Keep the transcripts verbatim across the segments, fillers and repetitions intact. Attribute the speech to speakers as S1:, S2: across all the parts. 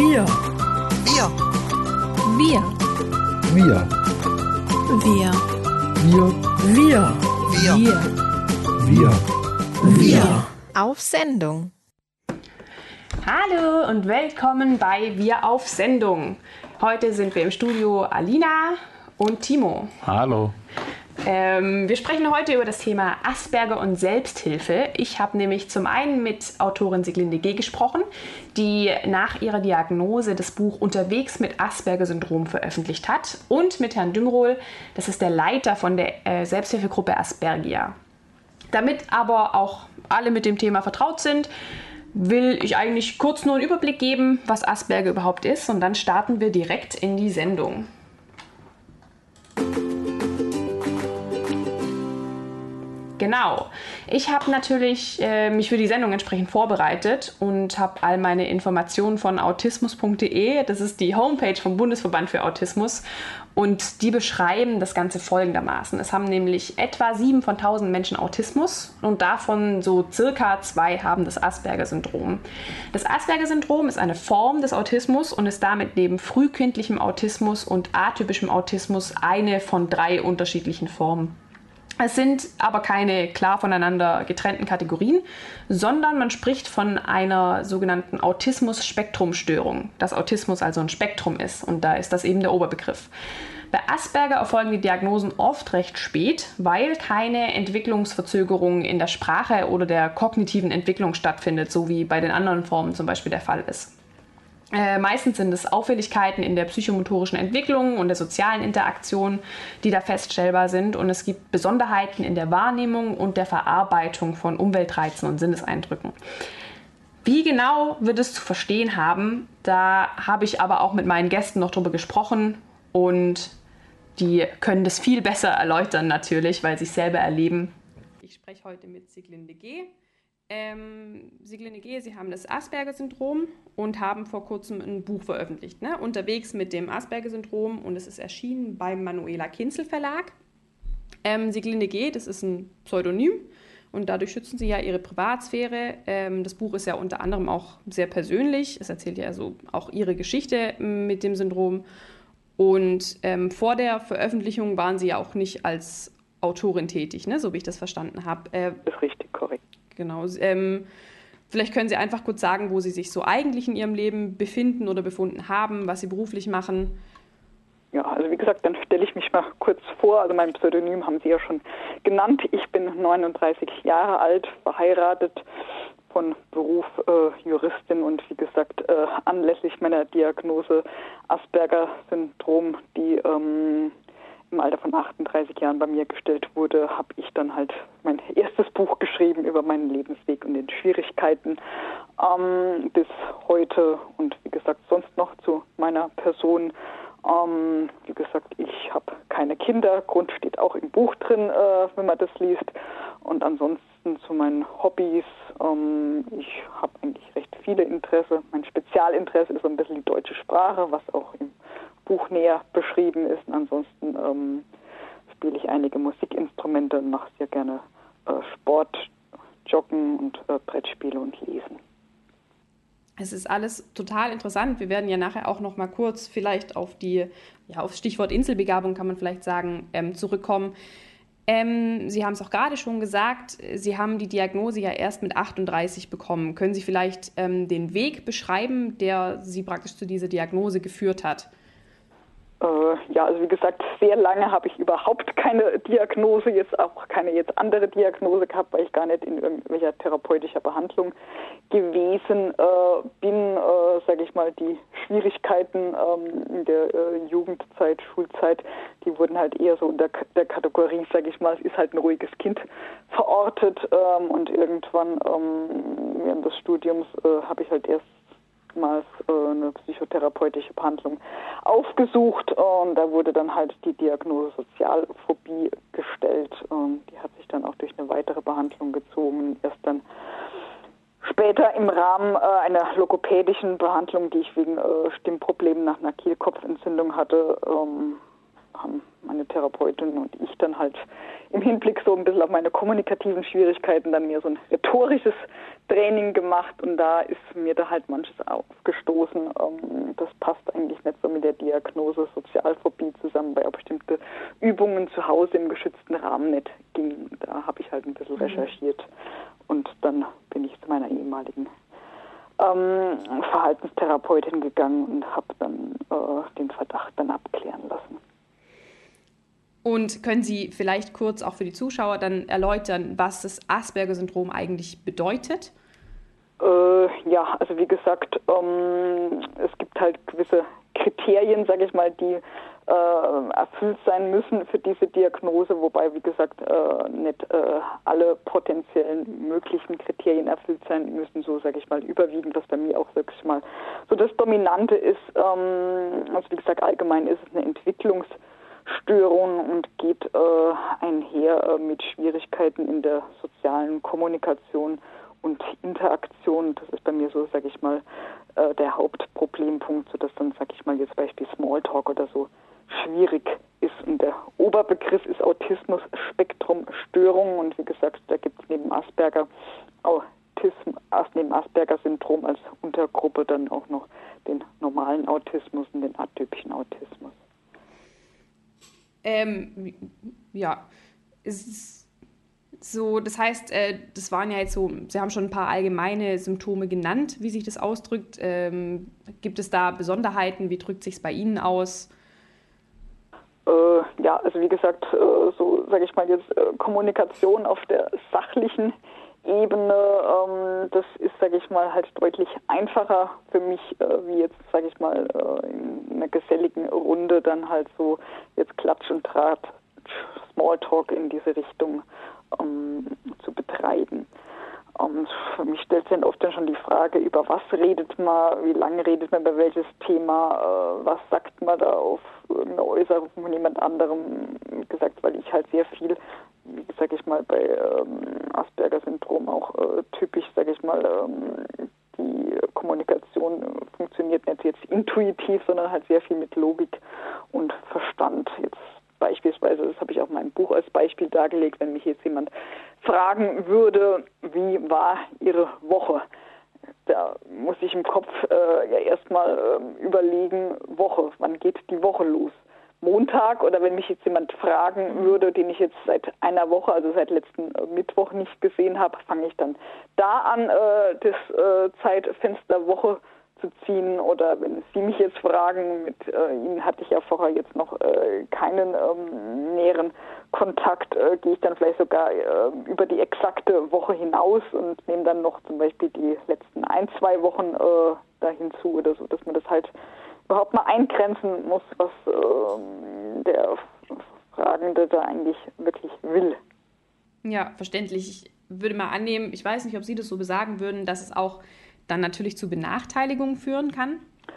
S1: Wir.
S2: Wir.
S3: Wir.
S4: Wir.
S3: Wir.
S4: Wir.
S1: Wir.
S2: Wir.
S4: Wir.
S1: Wir.
S3: Auf Sendung.
S5: Hallo und willkommen bei Wir auf Sendung. Heute sind wir im Studio Alina und Timo.
S4: Hallo.
S5: Ähm, wir sprechen heute über das Thema Asperger und Selbsthilfe. Ich habe nämlich zum einen mit Autorin Sieglinde G. gesprochen, die nach ihrer Diagnose das Buch Unterwegs mit Asperger-Syndrom veröffentlicht hat, und mit Herrn Dümrohl, das ist der Leiter von der äh, Selbsthilfegruppe Aspergia. Damit aber auch alle mit dem Thema vertraut sind, will ich eigentlich kurz nur einen Überblick geben, was Asperger überhaupt ist, und dann starten wir direkt in die Sendung. Genau. Ich habe natürlich äh, mich für die Sendung entsprechend vorbereitet und habe all meine Informationen von autismus punkt de, das ist die Homepage vom Bundesverband für Autismus, und die beschreiben das Ganze folgendermaßen. Es haben nämlich etwa sieben von tausend Menschen Autismus und davon so circa zwei haben das Asperger-Syndrom. Das Asperger-Syndrom ist eine Form des Autismus und ist damit neben frühkindlichem Autismus und atypischem Autismus eine von drei unterschiedlichen Formen. Es sind aber keine klar voneinander getrennten Kategorien, sondern man spricht von einer sogenannten Autismus-Spektrum-Störung, dass Autismus also ein Spektrum ist, und da ist das eben der Oberbegriff. Bei Asperger erfolgen die Diagnosen oft recht spät, weil keine Entwicklungsverzögerung in der Sprache oder der kognitiven Entwicklung stattfindet, so wie bei den anderen Formen zum Beispiel der Fall ist. Äh, meistens sind es Auffälligkeiten in der psychomotorischen Entwicklung und der sozialen Interaktion, die da feststellbar sind. Und es gibt Besonderheiten in der Wahrnehmung und der Verarbeitung von Umweltreizen und Sinneseindrücken. Wie genau wir das zu verstehen haben, da habe ich aber auch mit meinen Gästen noch drüber gesprochen, und die können das viel besser erläutern natürlich, weil sie es selber erleben. Ich spreche heute mit Sieglinde G. Ähm, Sieglinde G., Sie haben das Asperger-Syndrom und haben vor kurzem ein Buch veröffentlicht, ne? Unterwegs mit dem Asperger-Syndrom, und es ist erschienen beim Manuela Kinzel Verlag. Ähm, Sieglinde G., das ist ein Pseudonym, und dadurch schützen Sie ja Ihre Privatsphäre. Ähm, das Buch ist ja unter anderem auch sehr persönlich. Es erzählt ja also auch Ihre Geschichte mit dem Syndrom. Und ähm, vor der Veröffentlichung waren Sie ja auch nicht als Autorin tätig, ne? So wie ich das verstanden habe. Äh,
S6: das ist richtig, korrekt.
S5: Genau. Ähm, vielleicht können Sie einfach kurz sagen, wo Sie sich so eigentlich in Ihrem Leben befinden oder befunden haben, was Sie beruflich machen.
S6: Ja, also wie gesagt, dann stelle ich mich mal kurz vor. Also mein Pseudonym haben Sie ja schon genannt. Ich bin neununddreißig Jahre alt, verheiratet, von Beruf äh, Juristin, und wie gesagt, äh, anlässlich meiner Diagnose Asperger-Syndrom, die ähm, im Alter von achtunddreißig Jahren bei mir gestellt wurde, habe ich dann halt mein erstes Buch geschrieben über meinen Lebensweg und den Schwierigkeiten ähm, bis heute, und wie gesagt, sonst noch zu meiner Person. Ähm, wie gesagt, ich habe keine Kinder, Grund steht auch im Buch drin, äh, wenn man das liest. Und ansonsten zu meinen Hobbys, ähm, ich habe eigentlich recht viele Interesse. Mein Spezialinteresse ist so ein bisschen die deutsche Sprache, was auch im Buch näher beschrieben ist. Und ansonsten ähm, spiele ich einige Musikinstrumente und mache sehr gerne äh, Sport, Joggen und äh, Brettspiele und Lesen.
S5: Es ist alles total interessant. Wir werden ja nachher auch noch mal kurz vielleicht auf die, ja, aufs Stichwort Inselbegabung kann man vielleicht sagen, ähm, zurückkommen. Ähm, Sie haben es auch gerade schon gesagt, Sie haben die Diagnose ja erst mit achtunddreißig bekommen. Können Sie vielleicht ähm, den Weg beschreiben, der Sie praktisch zu dieser Diagnose geführt hat?
S6: Ja, also wie gesagt, sehr lange habe ich überhaupt keine Diagnose, jetzt auch keine jetzt andere Diagnose gehabt, weil ich gar nicht in irgendwelcher therapeutischer Behandlung gewesen äh, bin. Äh, sage ich mal, die Schwierigkeiten ähm, in der äh, Jugendzeit, Schulzeit, die wurden halt eher so unter der Kategorie, sage ich mal, es ist halt ein ruhiges Kind verortet, ähm, und irgendwann ähm, während des Studiums äh, habe ich halt erst mal eine psychotherapeutische Behandlung aufgesucht, und da wurde dann halt die Diagnose Sozialphobie gestellt. Die hat sich dann auch durch eine weitere Behandlung gezogen. Erst dann später im Rahmen einer logopädischen Behandlung, die ich wegen Stimmproblemen nach einer Kehlkopfentzündung hatte, haben meine Therapeutin und ich dann halt im Hinblick so ein bisschen auf meine kommunikativen Schwierigkeiten dann mir so ein rhetorisches Training gemacht und da ist mir da halt manches aufgestoßen. Ähm, das passt eigentlich nicht so mit der Diagnose Sozialphobie zusammen, weil auch bestimmte Übungen zu Hause im geschützten Rahmen nicht gingen. Da habe ich halt ein bisschen recherchiert und dann bin ich zu meiner ehemaligen ähm, Verhaltenstherapeutin gegangen und habe dann äh, den Verdacht dann abklären lassen.
S5: Und können Sie vielleicht kurz auch für die Zuschauer dann erläutern, was das Asperger-Syndrom eigentlich bedeutet?
S6: Äh, ja, also wie gesagt, ähm, es gibt halt gewisse Kriterien, sage ich mal, die äh, erfüllt sein müssen für diese Diagnose, wobei, wie gesagt, äh, nicht äh, alle potenziellen möglichen Kriterien erfüllt sein müssen, so sage ich mal überwiegend, was bei mir auch wirklich mal so das Dominante ist. Ähm, also wie gesagt, allgemein ist es eine Entwicklungs- Störung und geht äh, einher äh, mit Schwierigkeiten in der sozialen Kommunikation und Interaktion. Das ist bei mir so, sage ich mal, äh, der Hauptproblempunkt, sodass dann, sage ich mal, jetzt Beispiel Smalltalk oder so schwierig ist. Und der Oberbegriff ist Autismus-Spektrum-Störung und wie gesagt, da gibt es neben Asperger Autism, neben Asperger-Syndrom als Untergruppe dann auch noch den normalen Autismus und den atypischen Autismus.
S5: Ähm, ja, es ist so, das heißt, äh, das waren ja jetzt so, Sie haben schon ein paar allgemeine Symptome genannt, wie sich das ausdrückt. Ähm, gibt es da Besonderheiten? Wie drückt sich es bei Ihnen aus?
S6: Äh, ja, also wie gesagt, äh, so sage ich mal jetzt äh, Kommunikation auf der sachlichen Ebene, ähm, das ist, sage ich mal, halt deutlich einfacher für mich, äh, wie jetzt, sage ich mal, äh, in einer geselligen Runde dann halt so jetzt Klatsch und Draht, Smalltalk in diese Richtung ähm, zu betreiben. Ähm, für mich stellt sich dann oft dann schon die Frage, über was redet man, wie lange redet man über welches Thema, äh, was sagt man da auf irgendeine Äußerung von jemand anderem, wie gesagt, weil ich halt sehr viel, wie sag ich mal, bei ähm, Asperger-Syndrom auch äh, typisch, sage ich mal, ähm, die Kommunikation funktioniert nicht jetzt intuitiv, sondern halt sehr viel mit Logik und Verstand. Jetzt beispielsweise, das habe ich auch in meinem Buch als Beispiel dargelegt, wenn mich jetzt jemand fragen würde, wie war Ihre Woche? Da muss ich im Kopf äh, ja erstmal äh, überlegen, Woche, wann geht die Woche los? Montag, oder wenn mich jetzt jemand fragen würde, den ich jetzt seit einer Woche, also seit letzten äh, Mittwoch nicht gesehen habe, fange ich dann da an, äh, das äh, Zeitfenster Woche zu ziehen, oder wenn Sie mich jetzt fragen, mit äh, Ihnen hatte ich ja vorher jetzt noch äh, keinen ähm, näheren Kontakt, äh, gehe ich dann vielleicht sogar äh, über die exakte Woche hinaus und nehme dann noch zum Beispiel die letzten ein, zwei Wochen äh, da hinzu oder so, dass man das halt überhaupt mal eingrenzen muss, was äh, der Fragende da eigentlich wirklich will.
S5: Ja, verständlich. Ich würde mal annehmen, ich weiß nicht, ob Sie das so besagen würden, dass es auch dann natürlich zu Benachteiligungen führen kann?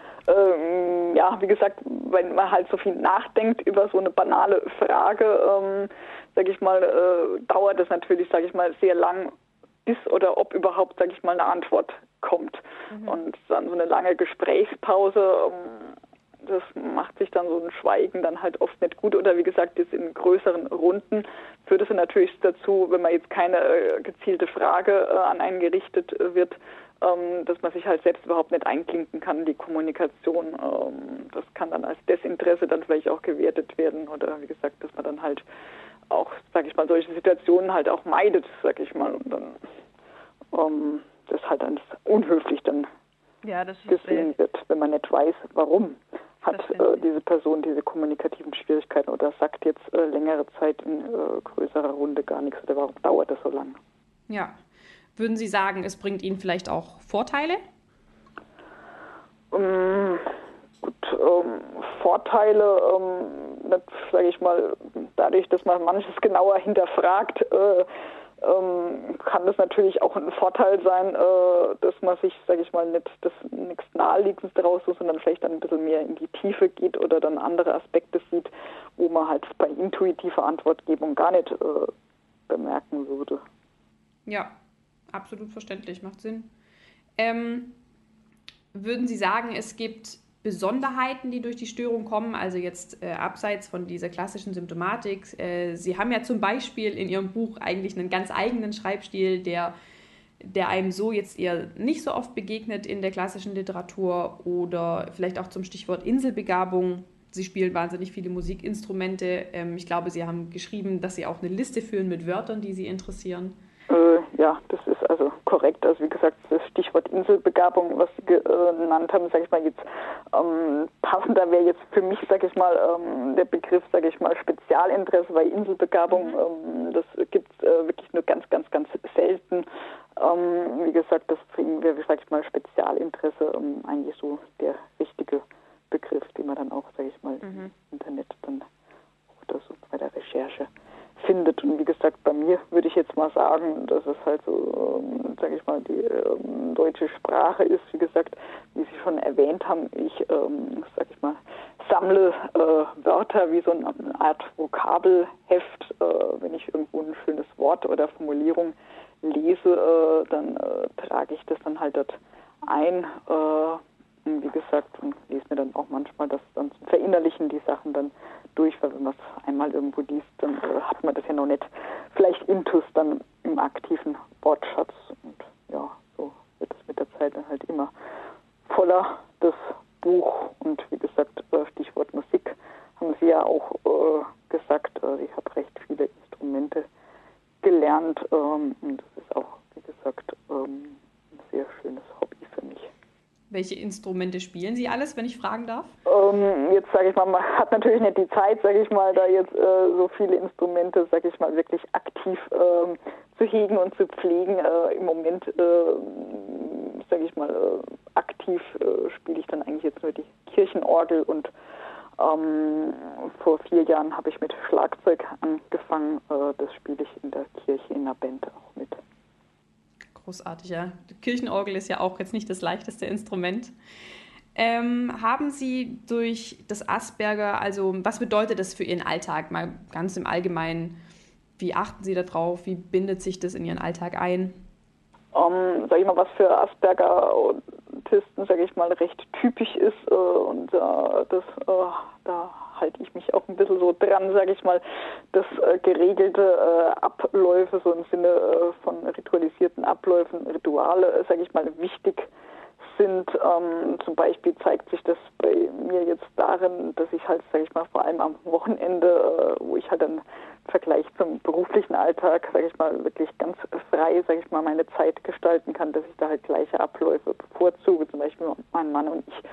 S6: Ähm, ja, wie gesagt, wenn man halt so viel nachdenkt über so eine banale Frage, ähm, sage ich mal, äh, dauert es natürlich, sage ich mal, sehr lang, bis oder ob überhaupt, sage ich mal, eine Antwort kommt. Mhm. Und dann so eine lange Gesprächspause, ähm, das macht sich dann so ein Schweigen dann halt oft nicht gut. Oder wie gesagt, jetzt in größeren Runden führt es natürlich dazu, wenn man jetzt keine äh, gezielte Frage äh, an einen gerichtet äh, wird, ähm, dass man sich halt selbst überhaupt nicht einklinken kann in die Kommunikation. Ähm, das kann dann als Desinteresse dann vielleicht auch gewertet werden. Oder wie gesagt, dass man dann halt auch, sag ich mal, solche Situationen halt auch meidet, sag ich mal. Und dann ähm, das halt dann unhöflich dann
S1: ja, das ist
S6: gesehen äh, wird, wenn man nicht weiß, warum hat äh, diese Person diese kommunikativen Schwierigkeiten oder sagt jetzt äh, längere Zeit in äh, größerer Runde gar nichts oder warum dauert das so lange?
S5: Ja. Würden Sie sagen, es bringt Ihnen vielleicht auch Vorteile?
S6: Ähm, gut, ähm, Vorteile, ähm, sage ich mal, dadurch, dass man manches genauer hinterfragt, äh, ähm, kann das natürlich auch ein Vorteil sein, äh, dass man sich, sage ich mal, nicht das nichts Naheliegendes daraus sucht, sondern vielleicht dann ein bisschen mehr in die Tiefe geht oder dann andere Aspekte sieht, wo man halt bei intuitiver Antwortgebung gar nicht äh, bemerken würde.
S5: Ja, absolut verständlich, macht Sinn. Ähm, würden Sie sagen, es gibt Besonderheiten, die durch die Störung kommen, also jetzt äh, abseits von dieser klassischen Symptomatik. Äh, Sie haben ja zum Beispiel in Ihrem Buch eigentlich einen ganz eigenen Schreibstil, der, der einem so jetzt eher nicht so oft begegnet in der klassischen Literatur, oder vielleicht auch zum Stichwort Inselbegabung. Sie spielen wahnsinnig viele Musikinstrumente. Ähm, ich glaube, Sie haben geschrieben, dass Sie auch eine Liste führen mit Wörtern, die Sie interessieren.
S6: Äh, ja, das ist also korrekt. Also wie gesagt, das Stichwort Inselbegabung, was Sie genannt haben, sage ich mal jetzt, ähm, passender wäre jetzt für mich, sage ich mal, ähm, der Begriff, sage ich mal, Spezialinteresse, weil Inselbegabung, mhm. ähm, das gibt es äh, wirklich nur ganz, ganz, ganz selten. Ähm, wie gesagt, das wäre, sage ich mal, Spezialinteresse, ähm, eigentlich so der richtige Begriff, den man dann auch, sage ich mal, mhm. im Internet dann oder so bei der Recherche findet. Und wie gesagt, bei mir würde ich jetzt mal sagen, dass es halt so, ähm, sage ich mal, die ähm, deutsche Sprache ist. Wie gesagt, wie Sie schon erwähnt haben, ich, ähm, sage ich mal, sammle äh, Wörter wie so eine Art Vokabelheft. Äh, wenn ich irgendwo ein schönes Wort oder Formulierung lese, äh, dann äh, trage ich das dann halt dort ein. Äh, wie gesagt, und lese mir dann auch manchmal das dann zum Verinnerlichen die Sachen dann durch, weil wenn man es einmal irgendwo liest, dann äh, hat man das ja noch nicht vielleicht intus dann im aktiven Wortschatz. Und ja, so wird es mit der Zeit dann halt immer voller, das Buch. Und wie gesagt, äh, Stichwort Musik haben Sie ja auch äh, gesagt, äh, ich habe recht viele Instrumente gelernt. Ähm, und das ist auch, wie gesagt, ähm, ein sehr schönes Hobby für mich.
S5: Welche Instrumente spielen Sie alles, wenn ich fragen darf?
S6: Ähm, jetzt sage ich mal, man hat natürlich nicht die Zeit, sage ich mal, da jetzt äh, so viele Instrumente, sage ich mal, wirklich aktiv ähm, zu hegen und zu pflegen. Äh, Im Moment, äh, sage ich mal, äh, aktiv äh, spiele ich dann eigentlich jetzt nur die Kirchenorgel, und ähm, vor vier Jahren habe ich mit Schlagzeug angefangen. Äh, das spiele ich in der Kirche in der Band auch mit.
S5: Großartig, ja. Die Kirchenorgel ist ja auch jetzt nicht das leichteste Instrument. Ähm, haben Sie durch das Asperger, also was bedeutet das für Ihren Alltag? Mal ganz im Allgemeinen, wie achten Sie darauf? Wie bindet sich das in Ihren Alltag ein?
S6: Um, sag ich mal, was für Asperger-Autisten, sage ich mal, recht typisch ist, äh, und äh, das, äh, da halte ich mich auch ein bisschen so dran, sage ich mal, dass äh, geregelte äh, Abläufe, so im Sinne äh, von ritualisierten Abläufen, Rituale, äh, sage ich mal, wichtig sind. Ähm, zum Beispiel zeigt sich das bei mir jetzt darin, dass ich halt, sage ich mal, vor allem am Wochenende, äh, wo ich halt dann im Vergleich zum beruflichen Alltag, sage ich mal, wirklich ganz frei, sage ich mal, meine Zeit gestalten kann, dass ich da halt gleiche Abläufe bevorzuge. Zum Beispiel mein Mann und ich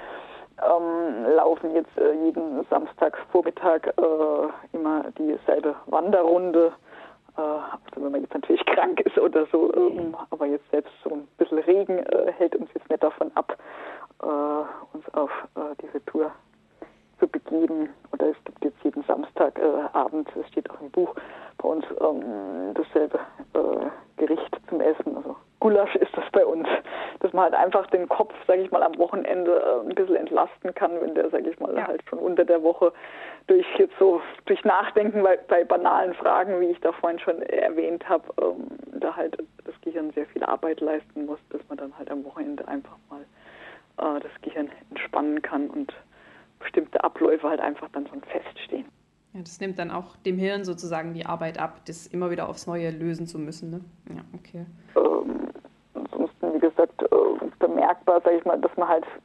S6: ähm, laufen jetzt äh, jeden Samstagvormittag äh, immer dieselbe Wanderrunde. Äh, also wenn man jetzt natürlich krank ist oder so, ähm, aber jetzt selbst so ein bisschen Regen äh, hält uns jetzt nicht davon ab, äh, uns auf äh, diese Tour zu begeben. Oder es gibt jetzt jeden Samstagabend, äh, es steht auch im Buch, bei uns ähm, dasselbe äh, Gericht zum Essen. Also Gulasch ist das bei uns, dass man halt einfach den Kopf, sage ich mal, am Wochenende äh, ein bisschen entlasten kann, wenn der, sage ich mal, ja. halt schon unter der Woche durch jetzt so durch Nachdenken bei, bei banalen Fragen, wie ich da vorhin schon erwähnt habe, ähm, da halt das Gehirn sehr viel Arbeit leisten muss, dass man dann halt am Wochenende einfach mal äh, das Gehirn entspannen kann und bestimmte Abläufe halt einfach dann so feststehen.
S5: Ja, das nimmt dann auch dem Hirn sozusagen die Arbeit ab, das immer wieder aufs Neue lösen zu müssen, ne? Ja, okay.
S6: Ähm, ansonsten, wie gesagt, äh, bemerkbar, sage ich mal, dass man halt,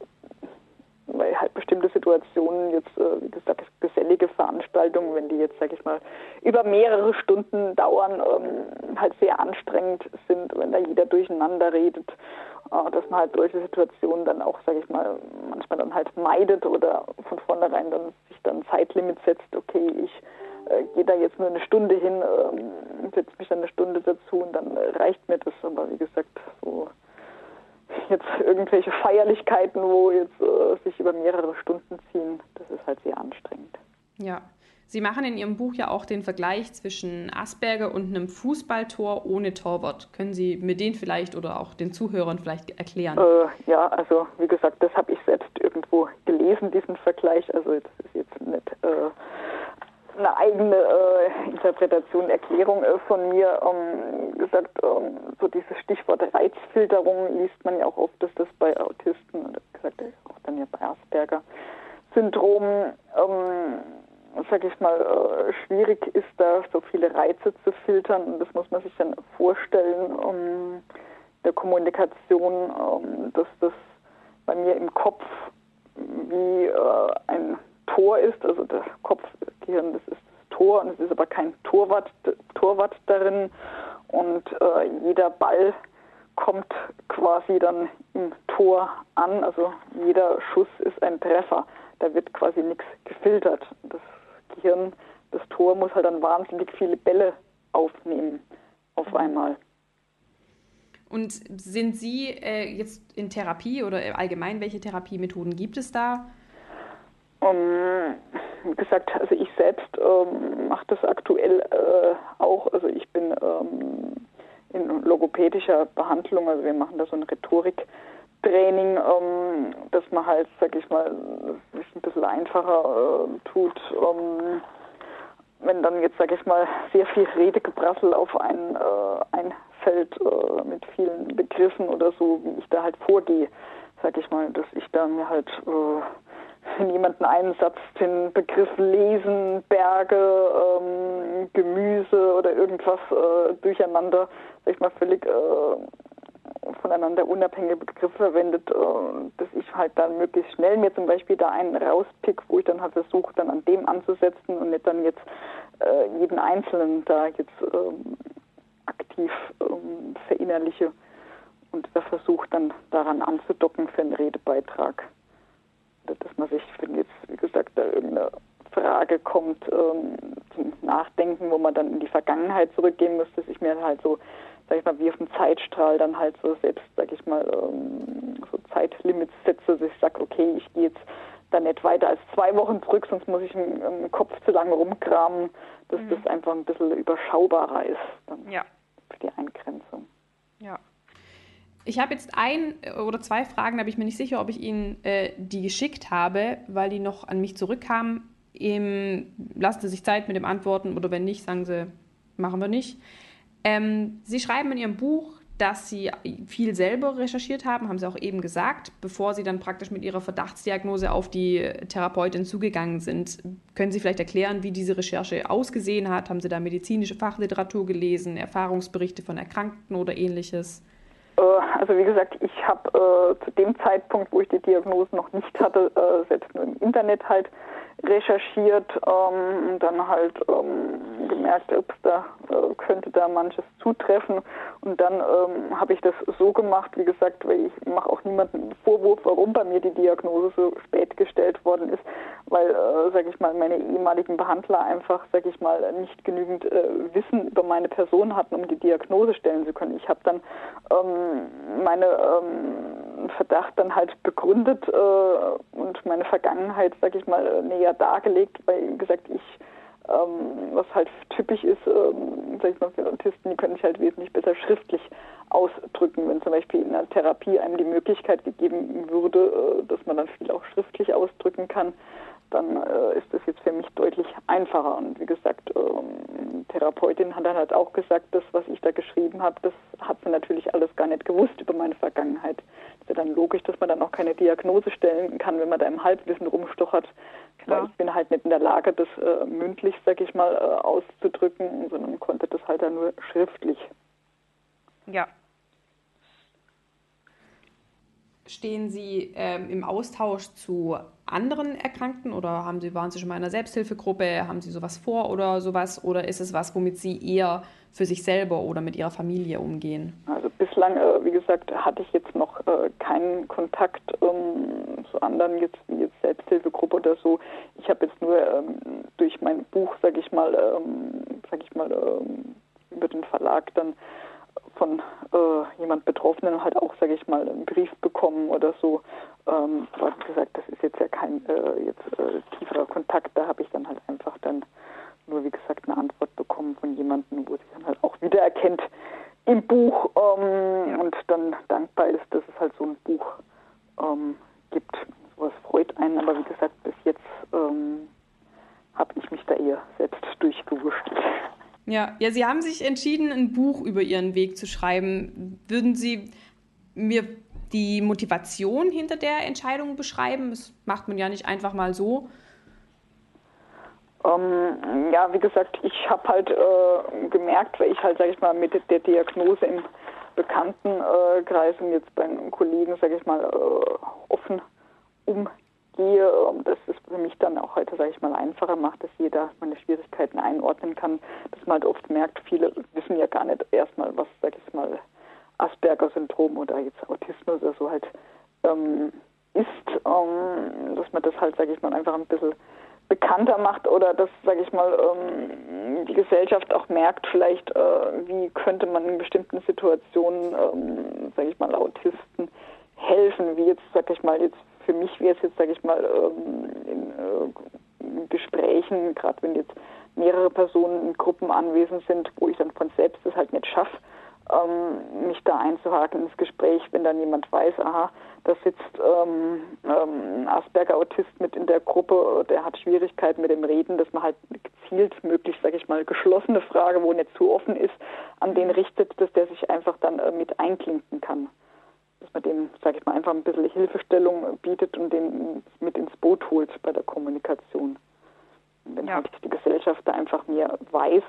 S6: weil halt bestimmte Situationen jetzt, äh, wie gesagt, gesellige Veranstaltungen, wenn die jetzt, sage ich mal, über mehrere Stunden dauern, ähm, halt sehr anstrengend sind, wenn da jeder durcheinander redet, äh, dass man halt solche Situationen dann auch, sage ich mal, manchmal dann halt meidet oder von vornherein dann sich dann ein Zeitlimit setzt, okay, ich äh, gehe da jetzt nur eine Stunde hin, äh, setze mich dann eine Stunde dazu und dann äh, reicht mir das, aber wie gesagt, so jetzt irgendwelche Feierlichkeiten, wo jetzt äh, sich über mehrere Stunden ziehen, das ist halt sehr anstrengend.
S5: Ja, Sie machen in Ihrem Buch ja auch den Vergleich zwischen Asperger und einem Fußballtor ohne Torwart. Können Sie mir den vielleicht oder auch den Zuhörern vielleicht erklären?
S6: Äh, ja, also wie gesagt, das habe ich selbst irgendwo gelesen, diesen Vergleich. Also das ist jetzt nicht äh, eine eigene äh, Interpretation, Erklärung äh, von mir. Ähm, gesagt, ähm, so dieses Stichwort Reizfilterung liest man ja auch oft, dass das bei Autisten oder gesagt auch dann ja bei Asperger sage ich mal, äh, schwierig ist, da so viele Reize zu filtern. Und das muss man sich dann vorstellen, um der Kommunikation, um, dass das bei mir im Kopf wie äh, ein Tor ist. Also der Kopf, das Gehirn, das ist das Tor und es ist aber kein Torwart, Torwart darin. Und äh, jeder Ball kommt quasi dann im Tor an. Also jeder Schuss ist ein Treffer. Da wird quasi nichts gefiltert. Das Gehirn, das Tor muss halt dann wahnsinnig viele Bälle aufnehmen auf einmal.
S5: Und sind Sie äh, jetzt in Therapie oder allgemein, welche Therapiemethoden gibt es da?
S6: Um, wie gesagt, also ich selbst ähm, mache das aktuell äh, auch. Also ich bin ähm, in logopädischer Behandlung, also wir machen da so ein Rhetoriktraining, ähm, dass man halt, sag ich mal, sich ein bisschen einfacher äh, tut, ähm, wenn dann jetzt, sag ich mal, sehr viel Redegebrassel auf einen äh, einfällt äh, mit vielen Begriffen oder so, wie ich da halt vorgehe, sag ich mal, dass ich da mir halt äh, wenn jemand einen Satz den Begriff Lesen, Berge, ähm, Gemüse oder irgendwas äh, durcheinander, sag ich mal, völlig äh, voneinander unabhängige Begriffe verwendet, äh, dass ich halt dann möglichst schnell mir zum Beispiel da einen rauspick, wo ich dann halt versuche, dann an dem anzusetzen und nicht dann jetzt äh, jeden Einzelnen da jetzt ähm, aktiv ähm, verinnerliche und da versuche dann daran anzudocken für einen Redebeitrag. Dass man sich, wenn jetzt, wie gesagt, da irgendeine Frage kommt ähm, zum Nachdenken, wo man dann in die Vergangenheit zurückgehen muss, dass ich mir halt so, sag ich mal, wie auf dem Zeitstrahl dann halt so selbst, sag ich mal, ähm, so Zeitlimits setze, dass ich sage, okay, ich gehe jetzt da nicht weiter als zwei Wochen zurück, sonst muss ich im, im Kopf zu lange rumkramen, dass mhm. das einfach ein bisschen überschaubarer ist dann
S5: ja.
S6: für die Eingrenzung.
S5: Ja. Ich habe jetzt ein oder zwei Fragen, da bin ich mir nicht sicher, ob ich Ihnen äh, die geschickt habe, weil die noch an mich zurückkamen. Im, lassen Sie sich Zeit mit dem Antworten oder wenn nicht, sagen Sie, machen wir nicht. Ähm, Sie schreiben in Ihrem Buch, dass Sie viel selber recherchiert haben, haben Sie auch eben gesagt, bevor Sie dann praktisch mit Ihrer Verdachtsdiagnose auf die Therapeutin zugegangen sind. Können Sie vielleicht erklären, wie diese Recherche ausgesehen hat? Haben Sie da medizinische Fachliteratur gelesen, Erfahrungsberichte von Erkrankten oder Ähnliches?
S6: Also wie gesagt, ich habe äh, zu dem Zeitpunkt, wo ich die Diagnose noch nicht hatte, äh, selbst nur im Internet halt recherchiert ähm, und dann halt ähm, gemerkt, ups, da äh, könnte da manches zutreffen und dann ähm, habe ich das so gemacht, wie gesagt, weil ich mache auch niemandem einen Vorwurf, warum bei mir die Diagnose so spät gestellt worden ist, weil, äh, sage ich mal, meine ehemaligen Behandler einfach, sage ich mal, nicht genügend äh, Wissen über meine Person hatten, um die Diagnose stellen zu können. Ich habe dann ähm, meine ähm, Verdacht dann halt begründet äh, und meine Vergangenheit, sage ich mal, näher dargelegt, weil, wie gesagt, ich, ähm, was halt typisch ist, ähm, sag ich mal, für Autisten, die können sich halt wesentlich besser schriftlich ausdrücken. Wenn zum Beispiel in einer Therapie einem die Möglichkeit gegeben würde, äh, dass man dann viel auch schriftlich ausdrücken kann, dann äh, ist das jetzt für mich deutlich einfacher. Und wie gesagt, ähm, Therapeutin hat dann halt auch gesagt, das, was ich da geschrieben habe, das hat sie natürlich alles gar nicht gewusst über meine Vergangenheit. Das ist ja dann logisch, dass man dann auch keine Diagnose stellen kann, wenn man da im Halbwissen rumstochert. Klar. Weil ich bin halt nicht in der Lage, das äh, mündlich, sag ich mal, äh, auszudrücken, sondern konnte das halt dann nur schriftlich.
S5: Ja. Stehen Sie ähm, im Austausch zu anderen Erkrankten oder haben Sie, waren Sie schon mal in einer Selbsthilfegruppe? Haben Sie sowas vor oder sowas? Oder ist es was, womit Sie eher für sich selber oder mit Ihrer Familie umgehen?
S6: Also bislang, äh, wie gesagt, hatte ich jetzt noch äh, keinen Kontakt ähm, zu anderen, jetzt wie jetzt Selbsthilfegruppe oder so. Ich habe jetzt nur ähm, durch mein Buch, sage ich mal, ähm, sag ich mal, ähm, über den Verlag dann von äh, jemand Betroffenen halt auch, sage ich mal, einen Brief bekommen oder so. Ähm, aber wie gesagt, das ist jetzt ja kein äh, jetzt äh, tieferer Kontakt. Da habe ich dann halt einfach dann nur, wie gesagt, eine Antwort bekommen von jemandem, wo sich dann halt auch wiedererkennt im Buch ähm, ja. und dann dankbar ist, dass es halt so ein Buch ähm, gibt. Sowas freut einen, aber wie gesagt, bis jetzt ähm, habe ich mich da eher selbst durchgewurschtelt.
S5: Ja, ja, Sie haben sich entschieden, ein Buch über Ihren Weg zu schreiben. Würden Sie mir die Motivation hinter der Entscheidung beschreiben? Das macht man ja nicht einfach mal so.
S6: Ähm, ja, wie gesagt, ich habe halt äh, gemerkt, weil ich halt, sage ich mal, mit der Diagnose im Bekanntenkreis und jetzt bei einem Kollegen, sage ich mal, äh, offen umgehe, dass es für mich dann auch heute, sage ich mal, einfacher macht, dass jeder meine Schwierigkeiten einordnen kann, dass man halt oft merkt, viele wissen ja gar nicht erstmal, was, sage ich mal, Asperger-Syndrom oder jetzt Autismus oder so halt ähm, ist, ähm, dass man das halt, sage ich mal, einfach ein bisschen bekannter macht oder dass, sage ich mal, ähm, die Gesellschaft auch merkt vielleicht, äh, wie könnte man in bestimmten Situationen, ähm, sage ich mal, Autisten helfen, wie jetzt, sage ich mal, jetzt für mich wäre es jetzt, sage ich mal, ähm, in, äh, in Gesprächen, gerade wenn jetzt mehrere Personen in Gruppen anwesend sind, wo ich dann von selbst das halt nicht schaffe, ähm, mich da einzuhaken ins Gespräch, wenn dann jemand weiß, aha, da sitzt ähm, ähm, ein Asperger-Autist mit in der Gruppe, der hat Schwierigkeiten mit dem Reden, dass man halt gezielt möglichst, sage ich mal, geschlossene Frage, wo nicht zu offen ist, an den richtet, dass der sich einfach dann äh, mit einklinken kann. Dass man dem, sage ich mal, einfach ein bisschen Hilfestellung bietet und den mit ins Boot holt bei der Kommunikation. Und wenn ja. halt die Gesellschaft da einfach mehr weiß,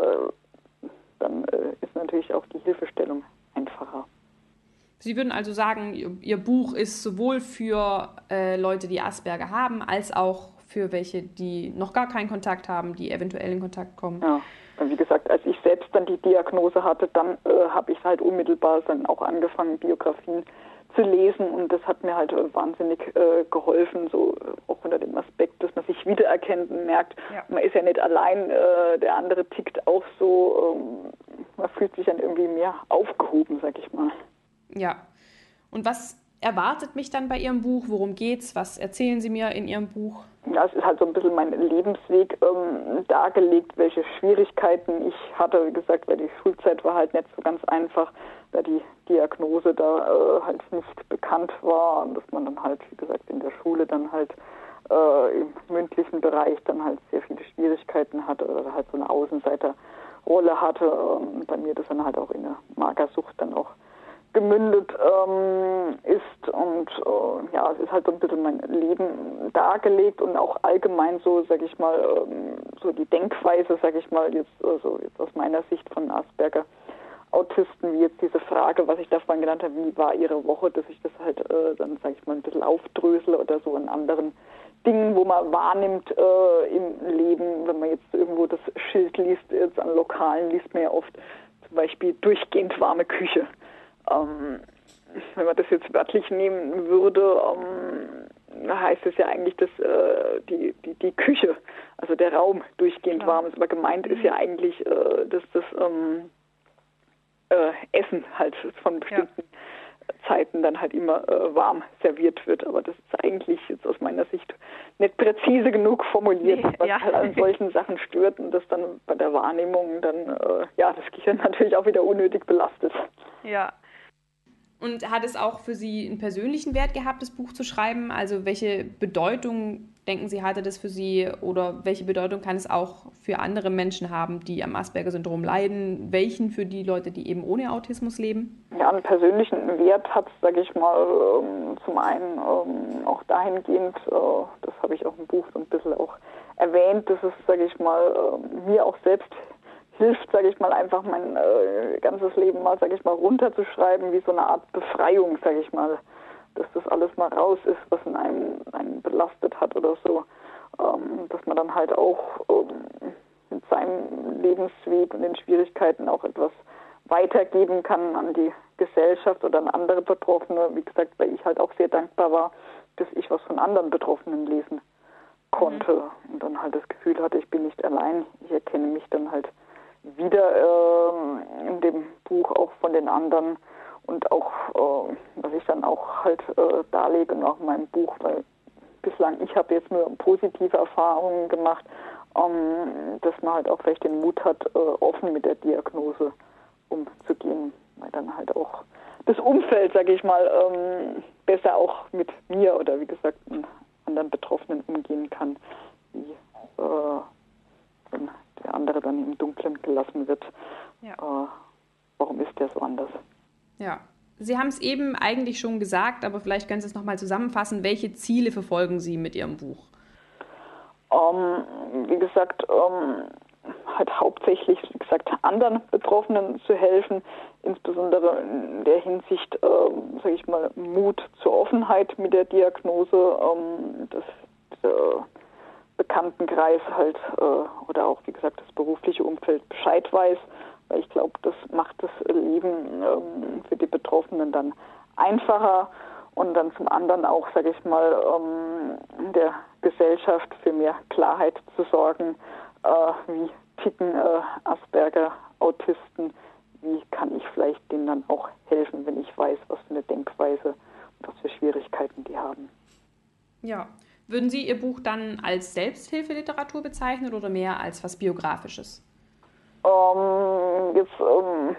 S6: äh, dann äh, ist natürlich auch die Hilfestellung einfacher.
S5: Sie würden also sagen, Ihr Buch ist sowohl für äh, Leute, die Asperger haben, als auch für welche, die noch gar keinen Kontakt haben, die eventuell in Kontakt kommen.
S6: Ja, wie gesagt, als ich selbst dann die Diagnose hatte, dann äh, habe ich halt unmittelbar dann auch angefangen, Biografien zu lesen und das hat mir halt äh, wahnsinnig äh, geholfen, so äh, auch unter dem Aspekt, dass man sich wiedererkennt und merkt, ja. man ist ja nicht allein, äh, der andere tickt auch so, ähm, man fühlt sich dann irgendwie mehr aufgehoben, sag ich mal.
S5: Ja. Und was erwartet mich dann bei Ihrem Buch? Worum geht's? Was erzählen Sie mir in Ihrem Buch?
S6: Ja, es ist halt so ein bisschen mein Lebensweg ähm, dargelegt, welche Schwierigkeiten ich hatte. Wie gesagt, weil die Schulzeit war halt nicht so ganz einfach, da die Diagnose da äh, halt nicht bekannt war und dass man dann halt, wie gesagt, in der Schule dann halt äh, im mündlichen Bereich dann halt sehr viele Schwierigkeiten hatte oder halt so eine Außenseiterrolle hatte. Und bei mir das dann halt auch in eine Magersucht dann auch gemündet ähm, ist und äh, ja, es ist halt so ein bisschen mein Leben dargelegt und auch allgemein so, sag ich mal, ähm, so die Denkweise, sag ich mal, jetzt, also jetzt aus meiner Sicht von Asperger-Autisten, wie jetzt diese Frage, was ich da vorhin genannt habe, wie war ihre Woche, dass ich das halt äh, dann, sag ich mal, ein bisschen aufdrösele oder so in anderen Dingen, wo man wahrnimmt äh, im Leben, wenn man jetzt irgendwo das Schild liest, jetzt an Lokalen liest man ja oft zum Beispiel durchgehend warme Küche. Ähm, wenn man das jetzt wörtlich nehmen würde, ähm, heißt es ja eigentlich, dass äh, die, die, die Küche, also der Raum durchgehend ja. warm ist. Aber gemeint ist ja eigentlich, äh, dass das ähm, äh, Essen halt von bestimmten ja. Zeiten dann halt immer äh, warm serviert wird. Aber das ist eigentlich jetzt aus meiner Sicht nicht präzise genug formuliert, nee, was ja. halt an solchen Sachen stört und das dann bei der Wahrnehmung dann äh, ja das Gehirn natürlich auch wieder unnötig belastet.
S5: Ja. Und hat es auch für Sie einen persönlichen Wert gehabt, das Buch zu schreiben? Also welche Bedeutung, denken Sie, hatte das für Sie oder welche Bedeutung kann es auch für andere Menschen haben, die am Asperger-Syndrom leiden? Welchen für die Leute, die eben ohne Autismus leben?
S6: Ja, einen persönlichen Wert hat es, sage ich mal, ähm, zum einen ähm, auch dahingehend, äh, das habe ich auch im Buch so ein bisschen auch erwähnt, dass es, sage ich mal, äh, mir auch selbst hilft, sage ich mal, einfach mein äh, ganzes Leben mal, sage ich mal, runterzuschreiben, wie so eine Art Befreiung, sage ich mal, dass das alles mal raus ist, was in einem einen belastet hat oder so, ähm, dass man dann halt auch ähm, mit seinem Lebensweg und den Schwierigkeiten auch etwas weitergeben kann an die Gesellschaft oder an andere Betroffene, wie gesagt, weil ich halt auch sehr dankbar war, dass ich was von anderen Betroffenen lesen konnte mhm. und dann halt das Gefühl hatte, ich bin nicht allein, ich erkenne mich dann halt wieder äh, in dem Buch auch von den anderen und auch, äh, was ich dann auch halt äh, darlege nach meinem Buch, weil bislang ich habe jetzt nur positive Erfahrungen gemacht, ähm, dass man halt auch vielleicht den Mut hat, äh, offen mit der Diagnose umzugehen, weil dann halt auch das Umfeld, sage ich mal, ähm, besser auch mit mir oder wie gesagt mit anderen Betroffenen umgehen kann, wie äh, wenn der andere dann im Dunkeln gelassen wird. Ja. Äh, warum ist der so anders?
S5: Ja, Sie haben es eben eigentlich schon gesagt, aber vielleicht können Sie es nochmal zusammenfassen. Welche Ziele verfolgen Sie mit Ihrem Buch?
S6: Ähm, wie gesagt, ähm, halt hauptsächlich, wie gesagt, anderen Betroffenen zu helfen, insbesondere in der Hinsicht, ähm, sage ich mal, Mut zur Offenheit mit der Diagnose, ähm, dass der Bekanntenkreis halt äh, oder auch, wie gesagt, das berufliche Umfeld Bescheid weiß, weil ich glaube, das macht das Leben ähm, für die Betroffenen dann einfacher und dann zum anderen auch, sage ich mal, ähm, der Gesellschaft für mehr Klarheit zu sorgen, äh, wie ticken äh, Asperger, Autisten, wie kann ich vielleicht denen dann auch helfen, wenn ich weiß, was für eine Denkweise und was für Schwierigkeiten die haben.
S5: Ja. Würden Sie Ihr Buch dann als Selbsthilfeliteratur bezeichnen oder mehr als was Biografisches?
S6: Ähm, jetzt ähm,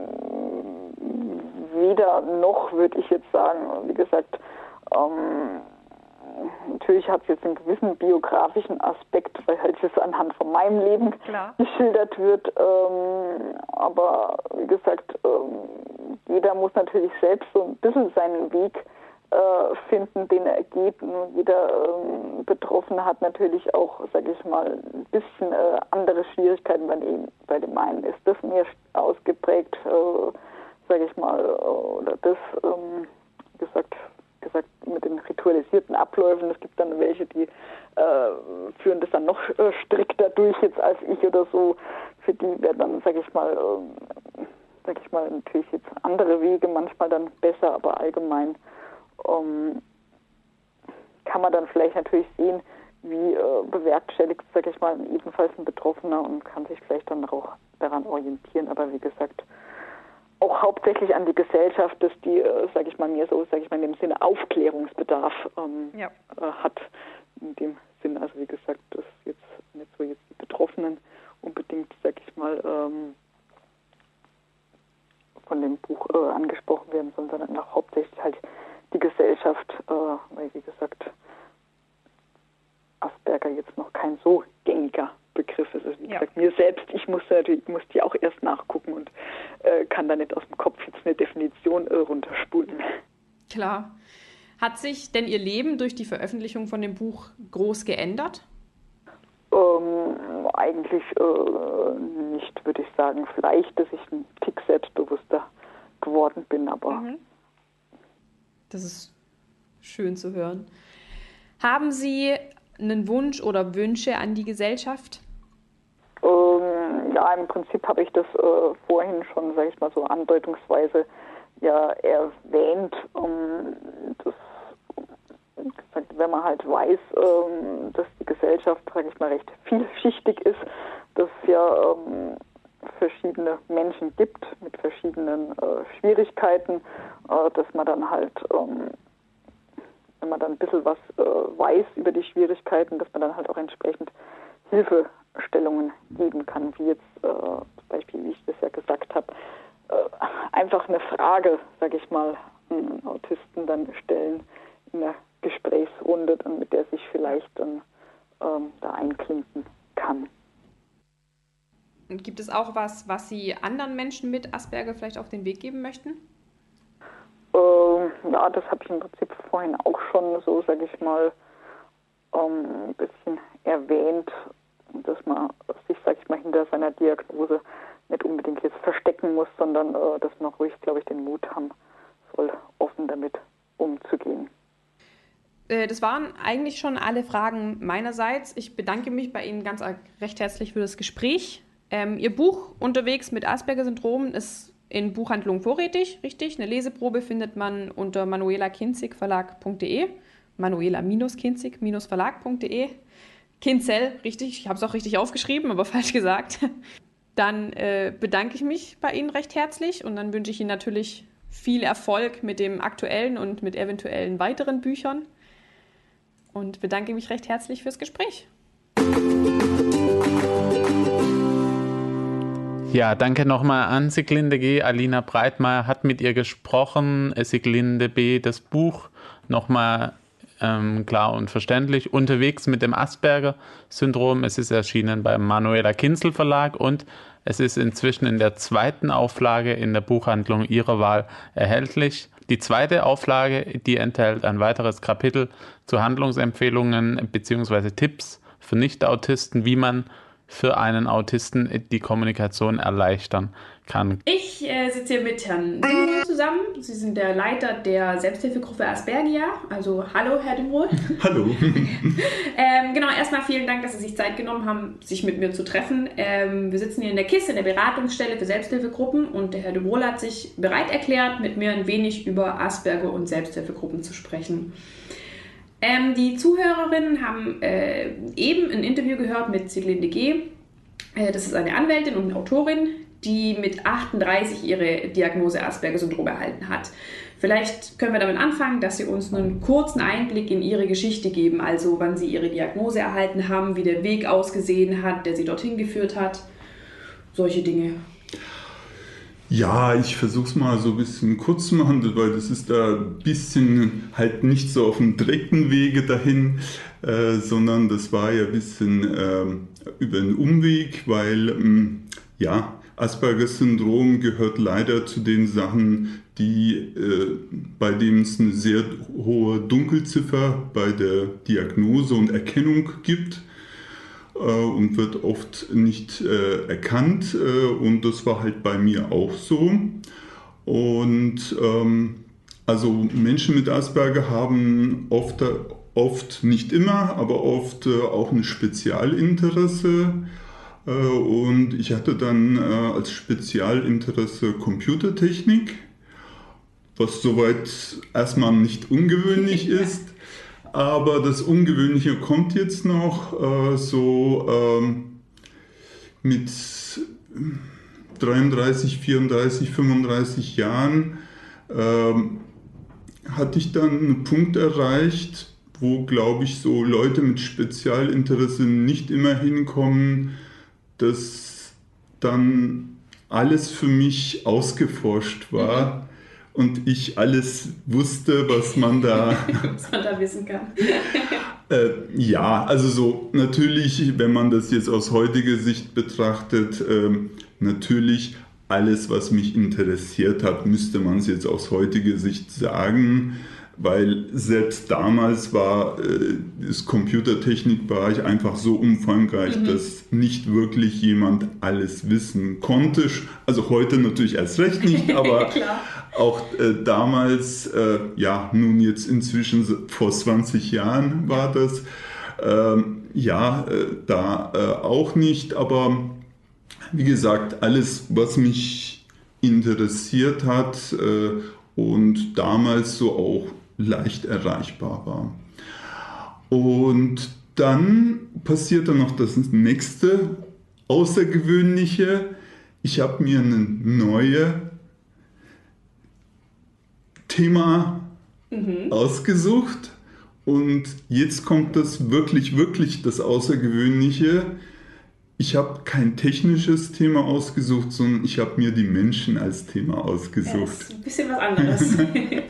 S6: weder noch, würde ich jetzt sagen. Wie gesagt, ähm, natürlich hat es jetzt einen gewissen biografischen Aspekt, weil halt es anhand von meinem Leben Klar. geschildert wird. Ähm, aber wie gesagt, ähm, jeder muss natürlich selbst so ein bisschen seinen Weg äh, finden, den er geht. Und jeder ähm, Betroffene hat natürlich auch, sage ich mal, ein bisschen äh, andere Schwierigkeiten. Bei dem, bei dem einen ist das mehr ausgeprägt, äh, sage ich mal, äh, oder das, ähm, wie gesagt, gesagt, mit den ritualisierten Abläufen. Es gibt dann welche, die äh, führen das dann noch äh, strikter durch jetzt als ich oder so. Für die wäre dann, sage ich mal, äh, sage ich mal, natürlich jetzt andere Wege manchmal dann besser, aber allgemein ähm, kann man dann vielleicht natürlich sehen, wie äh, bewerkstelligt, sage ich mal, ebenfalls ein Betroffener und kann sich vielleicht dann auch daran orientieren. Aber wie gesagt, auch hauptsächlich an die Gesellschaft, dass die, äh, sage ich mal, mir so, sage ich mal, in dem Sinne Aufklärungsbedarf ähm, ja. äh, hat. In dem Sinne, also wie gesagt, dass jetzt nicht so jetzt die Betroffenen unbedingt, sage ich mal, ähm, von dem Buch äh, angesprochen werden, sondern auch hauptsächlich halt die Gesellschaft, äh, weil wie gesagt, Asperger jetzt noch kein so gängiger Begriff ist. Also wie ja. gesagt, mir selbst, ich musste natürlich, ich musste ja auch erst nachgucken und äh, kann da nicht aus dem Kopf jetzt eine Definition äh, runterspulen.
S5: Klar. Hat sich denn Ihr Leben durch die Veröffentlichung von dem Buch groß geändert?
S6: Ähm, eigentlich äh, nicht, würde ich sagen. Vielleicht, dass ich ein Tick selbstbewusster geworden bin, aber... Mhm.
S5: Das ist schön zu hören. Haben Sie einen Wunsch oder Wünsche an die Gesellschaft?
S6: Ähm, ja, im Prinzip habe ich das äh, vorhin schon, sage ich mal so andeutungsweise ja erwähnt. Um, das, wenn man halt weiß, ähm, dass die Gesellschaft, sage ich mal, recht vielschichtig ist, dass es ja ähm, verschiedene Menschen gibt mit verschiedenen äh, Schwierigkeiten, äh, dass man dann halt, ähm, wenn man dann ein bisschen was äh, weiß über die Schwierigkeiten, dass man dann halt auch entsprechend Hilfestellungen geben kann, wie jetzt äh, zum Beispiel, wie ich das ja gesagt habe, äh, einfach eine Frage, sage ich mal, an Autisten dann stellen in der Gesprächsrunde, dann, mit der sich vielleicht dann ähm, da einklinken kann.
S5: Und gibt es auch was, was Sie anderen Menschen mit Asperger vielleicht auf den Weg geben möchten?
S6: Ähm, ja, das habe ich im Prinzip vorhin auch schon so, sage ich mal, ähm, ein bisschen erwähnt, dass man sich, sage ich mal, hinter seiner Diagnose nicht unbedingt jetzt verstecken muss, sondern äh, dass man ruhig, glaube ich, den Mut haben soll, offen damit umzugehen.
S5: Das waren eigentlich schon alle Fragen meinerseits. Ich bedanke mich bei Ihnen ganz recht herzlich für das Gespräch. Ähm, Ihr Buch Unterwegs mit Asperger-Syndrom ist in Buchhandlungen vorrätig, richtig? Eine Leseprobe findet man unter manuela kinzig verlag punkt de, manuela-kinzig verlag punkt de. Kinzel, richtig, ich habe es auch richtig aufgeschrieben, aber falsch gesagt. Dann äh, bedanke ich mich bei Ihnen recht herzlich und dann wünsche ich Ihnen natürlich viel Erfolg mit dem aktuellen und mit eventuellen weiteren Büchern. Und bedanke mich recht herzlich fürs Gespräch.
S2: Ja, danke nochmal an Sieglinde G. Alina Breitmeier hat mit ihr gesprochen. Sieglinde B. das Buch nochmal ähm, klar und verständlich. Unterwegs mit dem Asperger-Syndrom. Es ist erschienen beim Manuela Kinzel Verlag und es ist inzwischen in der zweiten Auflage in der Buchhandlung Ihrer Wahl erhältlich. Die zweite Auflage, die enthält ein weiteres Kapitel zu Handlungsempfehlungen bzw. Tipps für Nicht-Autisten, wie man für einen Autisten die Kommunikation erleichtern kann.
S5: Ich äh, sitze hier mit Herrn Dimrohl zusammen. Sie sind der Leiter der Selbsthilfegruppe Aspergia. Also hallo, Herr Dimrohl.
S1: Hallo.
S5: ähm, genau, erstmal vielen Dank, dass Sie sich Zeit genommen haben, sich mit mir zu treffen. Ähm, wir sitzen hier in der KISS, in der Beratungsstelle für Selbsthilfegruppen, und der Herr Dimrohl hat sich bereit erklärt, mit mir ein wenig über Asperger und Selbsthilfegruppen zu sprechen. Ähm, die Zuhörerinnen haben äh, eben ein Interview gehört mit Sieglinde G. Äh, das ist eine Anwältin und eine Autorin, die mit achtunddreißig ihre Diagnose Asperger-Syndrom erhalten hat. Vielleicht können wir damit anfangen, dass Sie uns einen kurzen Einblick in Ihre Geschichte geben, also wann Sie Ihre Diagnose erhalten haben, wie der Weg ausgesehen hat, der Sie dorthin geführt hat, solche Dinge.
S1: Ja, ich versuche es mal so ein bisschen kurz zu machen, weil das ist da ein bisschen halt nicht so auf dem direkten Wege dahin, äh, sondern das war ja ein bisschen äh, über einen Umweg, weil ähm, ja, Asperger-Syndrom gehört leider zu den Sachen, die, äh, bei denen es eine sehr hohe Dunkelziffer bei der Diagnose und Erkennung gibt. Und wird oft nicht äh, erkannt, äh, und das war halt bei mir auch so. Und ähm, also Menschen mit Asperger haben oft, oft nicht immer, aber oft äh, auch ein Spezialinteresse, äh, und ich hatte dann äh, als Spezialinteresse Computertechnik, was soweit erstmal nicht ungewöhnlich ist. Aber das Ungewöhnliche kommt jetzt noch, äh, so ähm, mit dreiunddreißig, vierunddreißig, fünfunddreißig Jahren ähm, hatte ich dann einen Punkt erreicht, wo, glaube ich, so Leute mit Spezialinteresse nicht immer hinkommen, dass dann alles für mich ausgeforscht war. Mhm. Und ich alles wusste, was man da,
S5: was man da wissen kann.
S1: äh, ja, also so natürlich, wenn man das jetzt aus heutiger Sicht betrachtet, äh, natürlich alles, was mich interessiert hat, müsste man es jetzt aus heutiger Sicht sagen, weil selbst damals war äh, das Computertechnikbereich einfach so umfangreich, mhm. dass nicht wirklich jemand alles wissen konnte. Also heute natürlich erst recht nicht, aber auch äh, damals, äh, ja, nun jetzt inzwischen vor zwanzig Jahren war das, äh, ja, äh, da äh, auch nicht, aber wie gesagt, alles, was mich interessiert hat äh, und damals so auch leicht erreichbar war. Und dann passierte noch das nächste Außergewöhnliche. Ich habe mir ein neues Thema mhm. ausgesucht, und jetzt kommt das wirklich, wirklich das Außergewöhnliche. Ich habe kein technisches Thema ausgesucht, sondern ich habe mir die Menschen als Thema ausgesucht.
S5: Ja, das ist ein bisschen was anderes.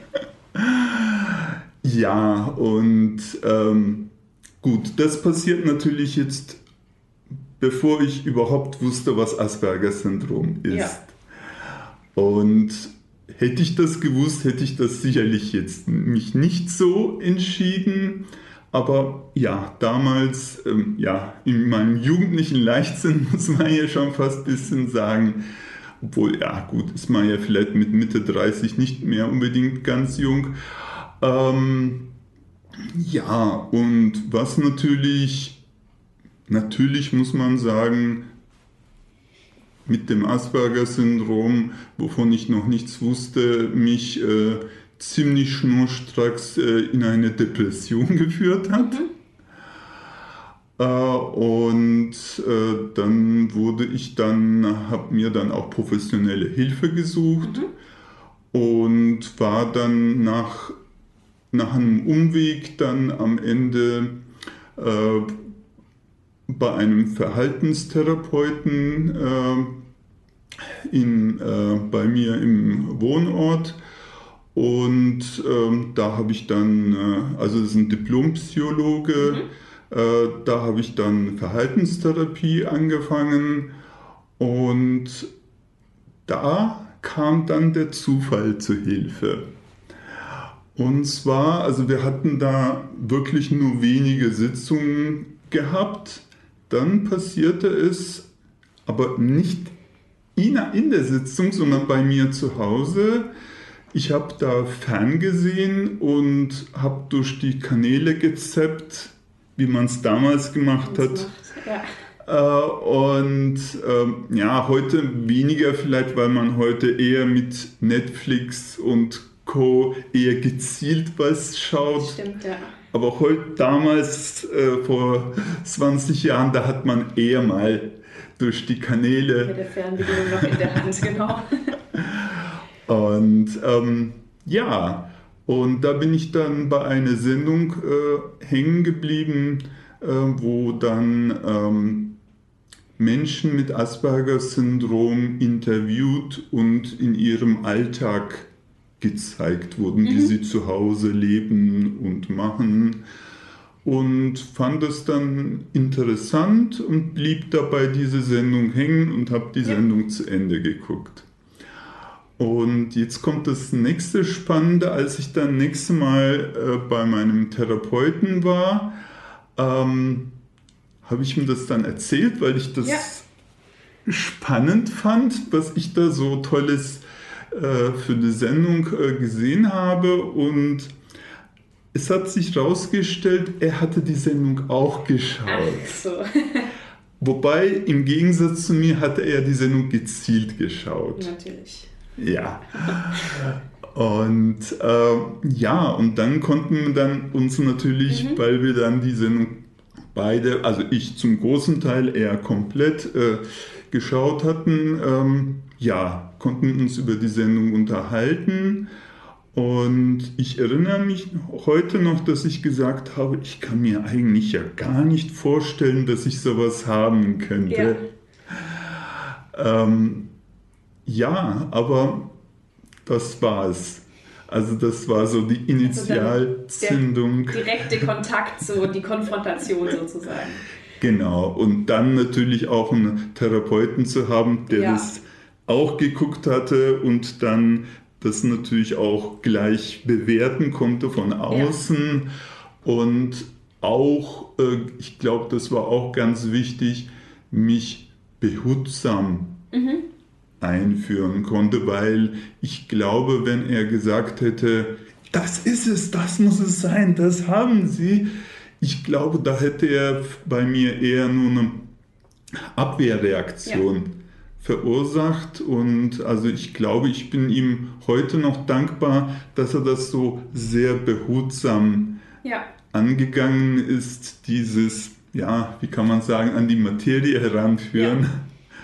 S1: Ja, und ähm, gut, das passiert natürlich jetzt, bevor ich überhaupt wusste, was Asperger-Syndrom ist. Ja. Und hätte ich das gewusst, hätte ich das sicherlich jetzt mich nicht so entschieden. Aber ja, damals, ähm, ja, in meinem jugendlichen Leichtsinn muss man ja schon fast ein bisschen sagen, obwohl, ja gut, ist man ja vielleicht mit Mitte dreißig nicht mehr unbedingt ganz jung. Ähm, ja, und was natürlich, natürlich muss man sagen, mit dem Asperger-Syndrom, wovon ich noch nichts wusste, mich äh, ziemlich schnurstracks äh, in eine Depression geführt hat. Mhm. Äh, und äh, dann wurde ich dann, habe mir dann auch professionelle Hilfe gesucht mhm. und war dann nach, nach einem Umweg dann am Ende äh, bei einem Verhaltenstherapeuten äh, in, äh, bei mir im Wohnort. Und ähm, da habe ich dann, äh, also das ist ein Diplompsychologe, mhm. äh, da habe ich dann Verhaltenstherapie angefangen, und da kam dann der Zufall zur Hilfe. Und zwar, also wir hatten da wirklich nur wenige Sitzungen, gehabt. Dann passierte es, aber nicht in, in der Sitzung, sondern bei mir zu Hause. Ich habe da ferngesehen und habe durch die Kanäle gezappt, wie man es damals gemacht hat.
S5: Ja.
S1: Und ähm, ja, heute weniger vielleicht, weil man heute eher mit Netflix und Co. eher gezielt was schaut.
S5: Stimmt, ja.
S1: Aber heute, damals, äh, vor zwanzig Jahren, da hat man eher mal durch die Kanäle...
S5: Mit der Fernbedienung noch in der Hand, genau.
S1: Und ähm, ja, und da bin ich dann bei einer Sendung äh, hängen geblieben, äh, wo dann ähm, Menschen mit Asperger-Syndrom interviewt und in ihrem Alltag gezeigt wurden, mhm. wie sie zu Hause leben und machen. Und fand es dann interessant und blieb dabei diese Sendung hängen und habe die ja. Sendung zu Ende geguckt. Und jetzt kommt das nächste Spannende, als ich dann nächste Mal äh, bei meinem Therapeuten war, ähm, habe ich ihm das dann erzählt, weil ich das ja. spannend fand, was ich da so Tolles äh, für eine Sendung äh, gesehen habe. Und es hat sich herausgestellt, er hatte die Sendung auch geschaut.
S5: Ach so.
S1: Wobei, im Gegensatz zu mir, hatte er die Sendung gezielt geschaut.
S5: Natürlich.
S1: Ja. Und äh, ja, und dann konnten wir dann uns natürlich, mhm. weil wir dann die Sendung beide, also ich zum großen Teil eher komplett äh, geschaut hatten, ähm, ja, konnten uns über die Sendung unterhalten. Und ich erinnere mich heute noch, dass ich gesagt habe, ich kann mir eigentlich ja gar nicht vorstellen, dass ich sowas haben könnte. Ja, ähm, ja aber das war es. Also das war so die Initialzündung.
S5: Also der direkte Kontakt, so die Konfrontation sozusagen.
S1: Genau, und dann natürlich auch einen Therapeuten zu haben, der ja. das auch geguckt hatte und dann das natürlich auch gleich bewerten konnte von außen. Ja. Und auch, äh, ich glaube, das war auch ganz wichtig, mich behutsam mhm. einführen konnte, weil ich glaube, wenn er gesagt hätte, das ist es, das muss es sein, das haben Sie, ich glaube, da hätte er bei mir eher nur eine Abwehrreaktion ja. verursacht. Und also ich glaube, ich bin ihm heute noch dankbar, dass er das so sehr behutsam ja. angegangen ist, dieses, ja, wie kann man sagen, an die Materie heranführen. Ja.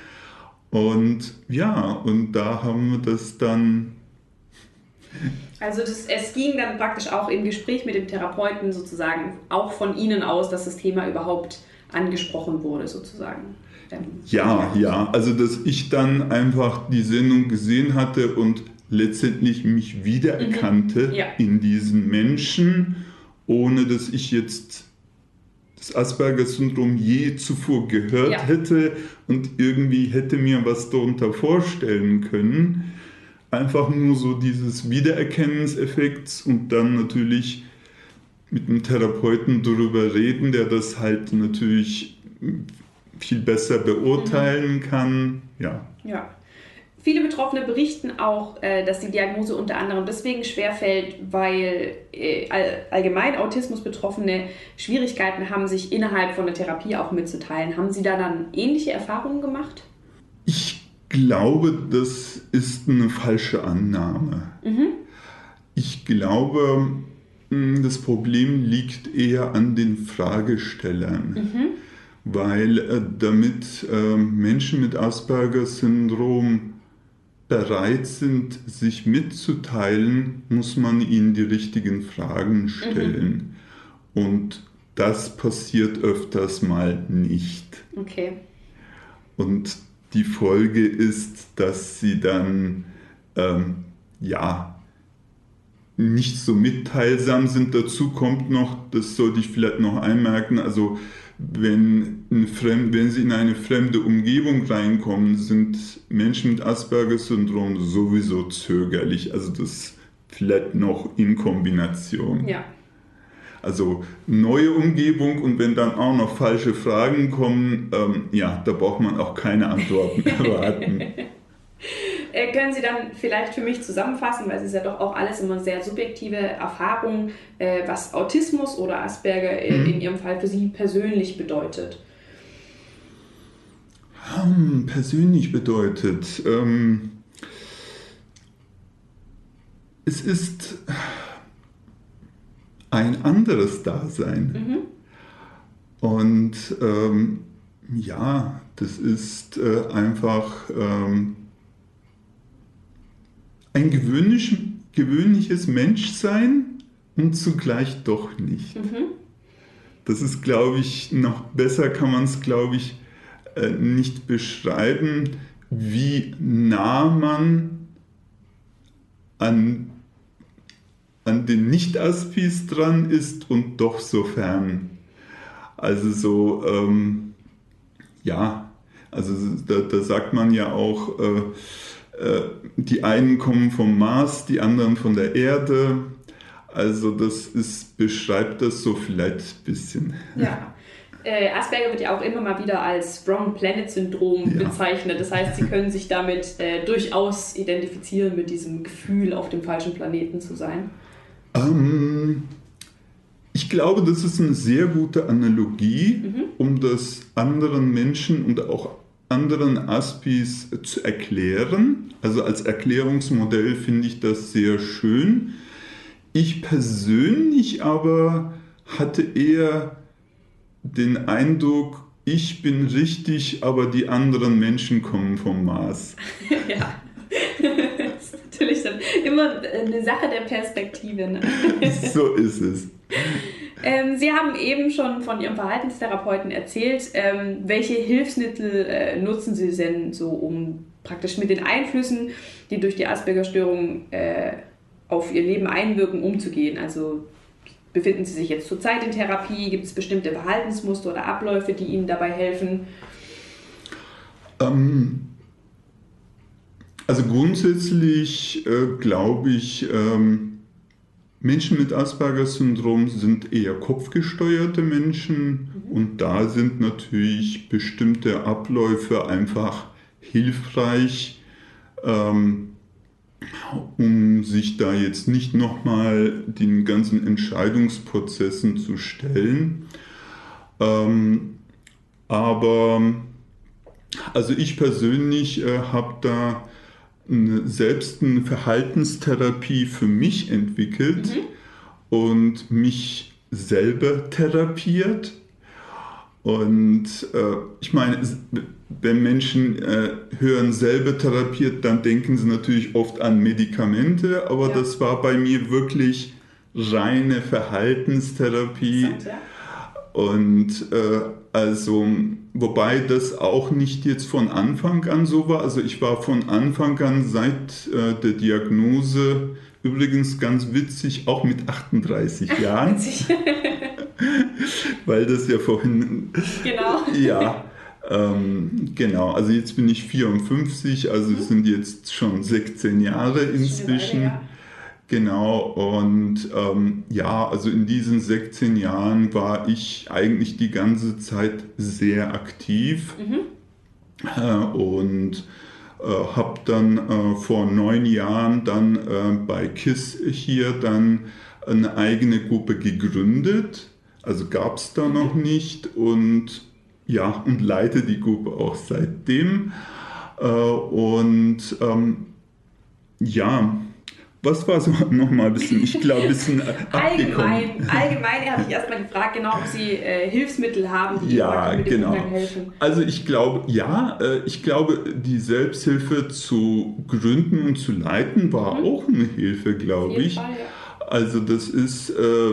S1: Und ja, und da haben wir das dann...
S5: Also das, es ging dann praktisch auch im Gespräch mit dem Therapeuten sozusagen auch von Ihnen aus, dass das Thema überhaupt angesprochen wurde sozusagen.
S1: Ja, ja, also dass ich dann einfach die Sendung gesehen hatte und letztendlich mich wiedererkannte mhm. ja. in diesen Menschen, ohne dass ich jetzt das Asperger-Syndrom je zuvor gehört ja. hätte und irgendwie hätte mir was darunter vorstellen können. Einfach nur so dieses Wiedererkennungseffekts und dann natürlich mit einem Therapeuten darüber reden, der das halt natürlich viel besser beurteilen mhm. kann. Ja.
S5: ja. Viele Betroffene berichten auch, dass die Diagnose unter anderem deswegen schwerfällt, weil allgemein Autismus-Betroffene Schwierigkeiten haben, sich innerhalb von der Therapie auch mitzuteilen. Haben Sie da dann ähnliche Erfahrungen gemacht?
S1: Ich glaube, das ist eine falsche Annahme. Mhm. Ich glaube, das Problem liegt eher an den Fragestellern. Mhm. Weil äh, damit äh, Menschen mit Asperger-Syndrom bereit sind, sich mitzuteilen, muss man ihnen die richtigen Fragen stellen. Mhm. Und das passiert öfters mal nicht.
S5: Okay.
S1: Und die Folge ist, dass sie dann ähm, ja, nicht so mitteilsam sind. Dazu kommt noch, das sollte ich vielleicht noch einmerken, also Wenn, ein Fremd, wenn sie in eine fremde Umgebung reinkommen, sind Menschen mit Asperger-Syndrom sowieso zögerlich. Also das vielleicht noch in Kombination.
S5: Ja.
S1: Also neue Umgebung und wenn dann auch noch falsche Fragen kommen, ähm, ja, da braucht man auch keine Antworten erwarten.
S5: Äh, können Sie dann vielleicht für mich zusammenfassen, weil es ist ja doch auch alles immer sehr subjektive Erfahrungen, äh, was Autismus oder Asperger äh, mhm. in Ihrem Fall für Sie persönlich bedeutet?
S1: Hm, persönlich bedeutet, ähm, es ist ein anderes Dasein. Mhm. Und ähm, ja, das ist äh, einfach ähm, ein gewöhnlich, gewöhnliches Menschsein und zugleich doch nicht. Mhm. Das ist, glaube ich, noch besser kann man es, glaube ich, äh, nicht beschreiben, wie nah man an, an den Nicht-Aspis dran ist und doch so fern. Also so, ähm, ja, also da, da sagt man ja auch, äh, die einen kommen vom Mars, die anderen von der Erde. Also das ist, beschreibt das so vielleicht ein bisschen.
S5: Ja, äh, Asperger wird ja auch immer mal wieder als Wrong Planet Syndrom ja. bezeichnet. Das heißt, Sie können sich damit äh, durchaus identifizieren, mit diesem Gefühl, auf dem falschen Planeten zu sein.
S1: Ähm, ich glaube, das ist eine sehr gute Analogie, mhm. um das anderen Menschen und auch anderen Aspis zu erklären. Also als Erklärungsmodell finde ich das sehr schön. Ich persönlich aber hatte eher den Eindruck, ich bin richtig, aber die anderen Menschen kommen vom Mars.
S5: Ja, das ist natürlich dann immer eine Sache der Perspektive. Ne?
S1: So ist es.
S5: Ähm, Sie haben eben schon von Ihrem Verhaltenstherapeuten erzählt. Ähm, welche Hilfsmittel äh, nutzen Sie denn so, um praktisch mit den Einflüssen, die durch die Asperger-Störung äh, auf Ihr Leben einwirken, umzugehen? Also befinden Sie sich jetzt zurzeit in Therapie? Gibt es bestimmte Verhaltensmuster oder Abläufe, die Ihnen dabei helfen?
S1: Ähm, also grundsätzlich äh, glaube ich, ähm, Menschen mit Asperger-Syndrom sind eher kopfgesteuerte Menschen mhm. und da sind natürlich bestimmte Abläufe einfach hilfreich, ähm, um sich da jetzt nicht nochmal den ganzen Entscheidungsprozessen zu stellen. Ähm, aber also ich persönlich äh, habe da eine, selbst eine Verhaltenstherapie für mich entwickelt mhm. und mich selber therapiert. Und äh, ich meine, wenn Menschen äh, hören, selber therapiert, dann denken sie natürlich oft an Medikamente, aber ja. das war bei mir wirklich reine Verhaltenstherapie. Ja. Und äh, also, wobei das auch nicht jetzt von Anfang an so war. Also ich war von Anfang an seit äh, der Diagnose, übrigens ganz witzig, auch mit achtunddreißig Jahren. Witzig. Weil das ja vorhin...
S5: Genau.
S1: Ja, ähm, genau. Also jetzt bin ich vierundfünfzig, also es sind jetzt schon sechzehn Jahre inzwischen. Weile, ja. Genau, und ähm, ja, also in diesen sechzehn Jahren war ich eigentlich die ganze Zeit sehr aktiv mhm. äh, und äh, habe dann äh, vor neun Jahren dann äh, bei K I S hier dann eine eigene Gruppe gegründet. Also gab es da mhm. noch nicht und ja, und leite die Gruppe auch seitdem. Äh, und ähm, ja, was war so nochmal ein bisschen, ich glaube, ein bisschen
S5: allgemein, allgemein habe ich erstmal gefragt, genau, ob Sie äh, Hilfsmittel haben, die
S1: ja,
S5: mit dem
S1: genau.
S5: Umgang helfen.
S1: Also ich glaube, ja, äh, ich glaube, die Selbsthilfe zu gründen und zu leiten war mhm. auch eine Hilfe, glaube ich. Fall, ja. Also das ist äh,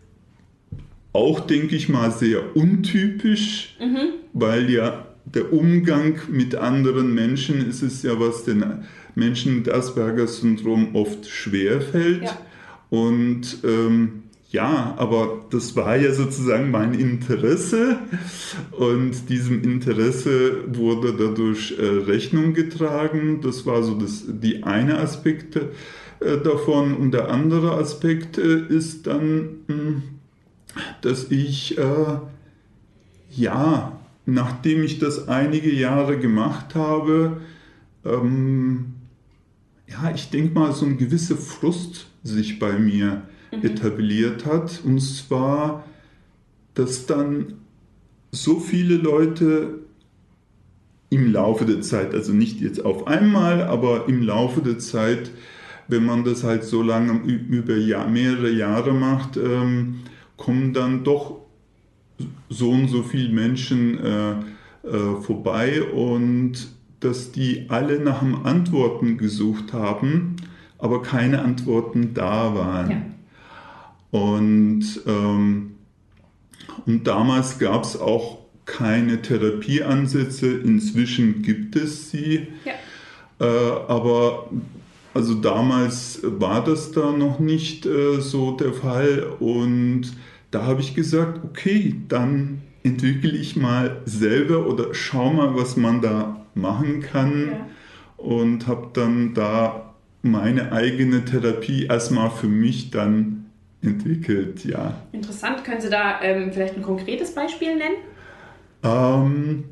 S1: auch, denke ich mal, sehr untypisch, mhm. weil ja der Umgang mit anderen Menschen ist es ja, was den Menschen mit Asperger-Syndrom oft schwerfällt. Ja. Und ähm, ja, aber das war ja sozusagen mein Interesse und diesem Interesse wurde dadurch äh, Rechnung getragen. Das war so das, die eine Aspekt äh, davon. Und der andere Aspekt äh, ist dann, mh, dass ich, äh, ja, nachdem ich das einige Jahre gemacht habe, ähm, ja, ich denke mal, so ein gewisser Frust sich bei mir mhm. etabliert hat. Und zwar, dass dann so viele Leute im Laufe der Zeit, also nicht jetzt auf einmal, aber im Laufe der Zeit, wenn man das halt so lange über Jahr, mehrere Jahre macht, ähm, kommen dann doch so und so viele Menschen äh, äh, vorbei und dass die alle nach dem Antworten gesucht haben, aber keine Antworten da waren. Ja. Und, ähm, und damals gab es auch keine Therapieansätze, inzwischen gibt es sie, ja. äh, aber also damals war das da noch nicht äh, so der Fall und da habe ich gesagt, okay, dann entwickle ich mal selber oder schau mal, was man da machen kann ja. und habe dann da meine eigene Therapie erstmal für mich dann entwickelt, ja.
S5: Interessant, können Sie da ähm, vielleicht ein konkretes Beispiel nennen?
S1: Ähm,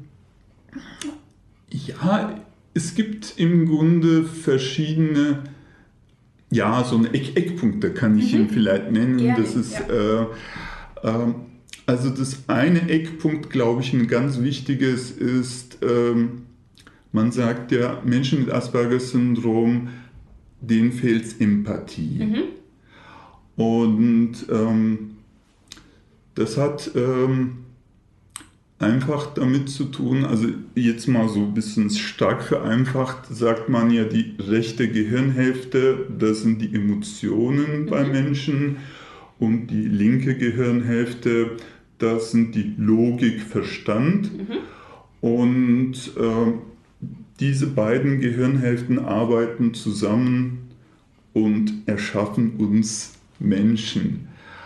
S1: ja, es gibt im Grunde verschiedene, ja, so eine Eck Eckpunkte kann ich mhm. Ihnen vielleicht nennen. Gerne, das ist, ja. äh, äh, also das eine Eckpunkt, glaube ich, ein ganz wichtiges ist, ähm, man sagt ja, Menschen mit Asperger-Syndrom, denen fehlt Empathie. Mhm. Und ähm, das hat ähm, einfach damit zu tun, also jetzt mal so ein bisschen stark vereinfacht, sagt man ja, die rechte Gehirnhälfte, das sind die Emotionen mhm. bei Menschen und die linke Gehirnhälfte, das sind die Logik, Verstand. Mhm. Und äh, diese beiden Gehirnhälften arbeiten zusammen und erschaffen uns Menschen.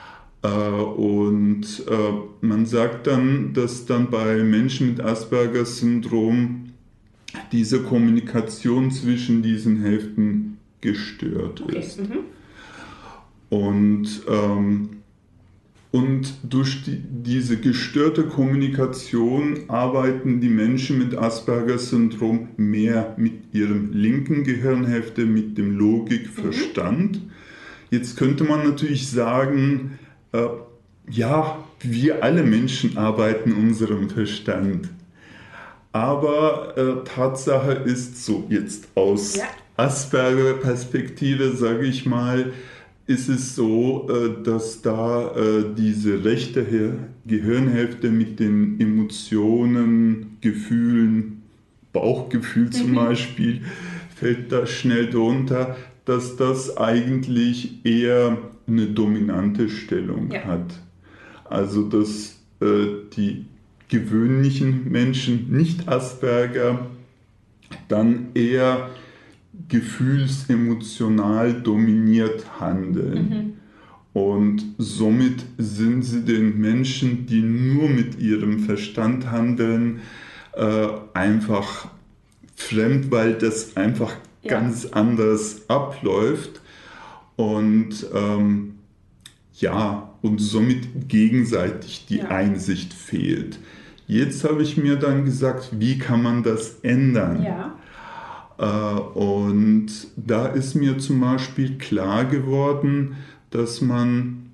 S1: Und äh, man sagt dann, dass dann bei Menschen mit Asperger-Syndrom diese Kommunikation zwischen diesen Hälften gestört okay. ist. Mhm. Und, ähm, und durch die, diese gestörte Kommunikation arbeiten die Menschen mit Asperger-Syndrom mehr mit ihrem linken Gehirnhälfte, mit dem Logik-Verstand. Mhm. Jetzt könnte man natürlich sagen, ja, wir alle Menschen arbeiten in unserem Verstand. Aber äh, Tatsache ist so, jetzt aus ja. Asperger-Perspektive, sage ich mal, ist es so, äh, dass da äh, diese rechte Gehirnhälfte mit den Emotionen, Gefühlen, Bauchgefühl zum mhm. Beispiel, fällt da schnell drunter, dass das eigentlich eher eine dominante Stellung ja. hat. Also dass äh, die gewöhnlichen Menschen, nicht Asperger, dann eher gefühlsemotional dominiert handeln. Mhm. Und somit sind sie den Menschen, die nur mit ihrem Verstand handeln, äh, einfach fremd, weil das einfach ja. ganz anders abläuft. Und ähm, ja, und somit gegenseitig die ja. Einsicht fehlt. Jetzt habe ich mir dann gesagt, wie kann man das ändern? Ja. Äh, und da ist mir zum Beispiel klar geworden, dass man,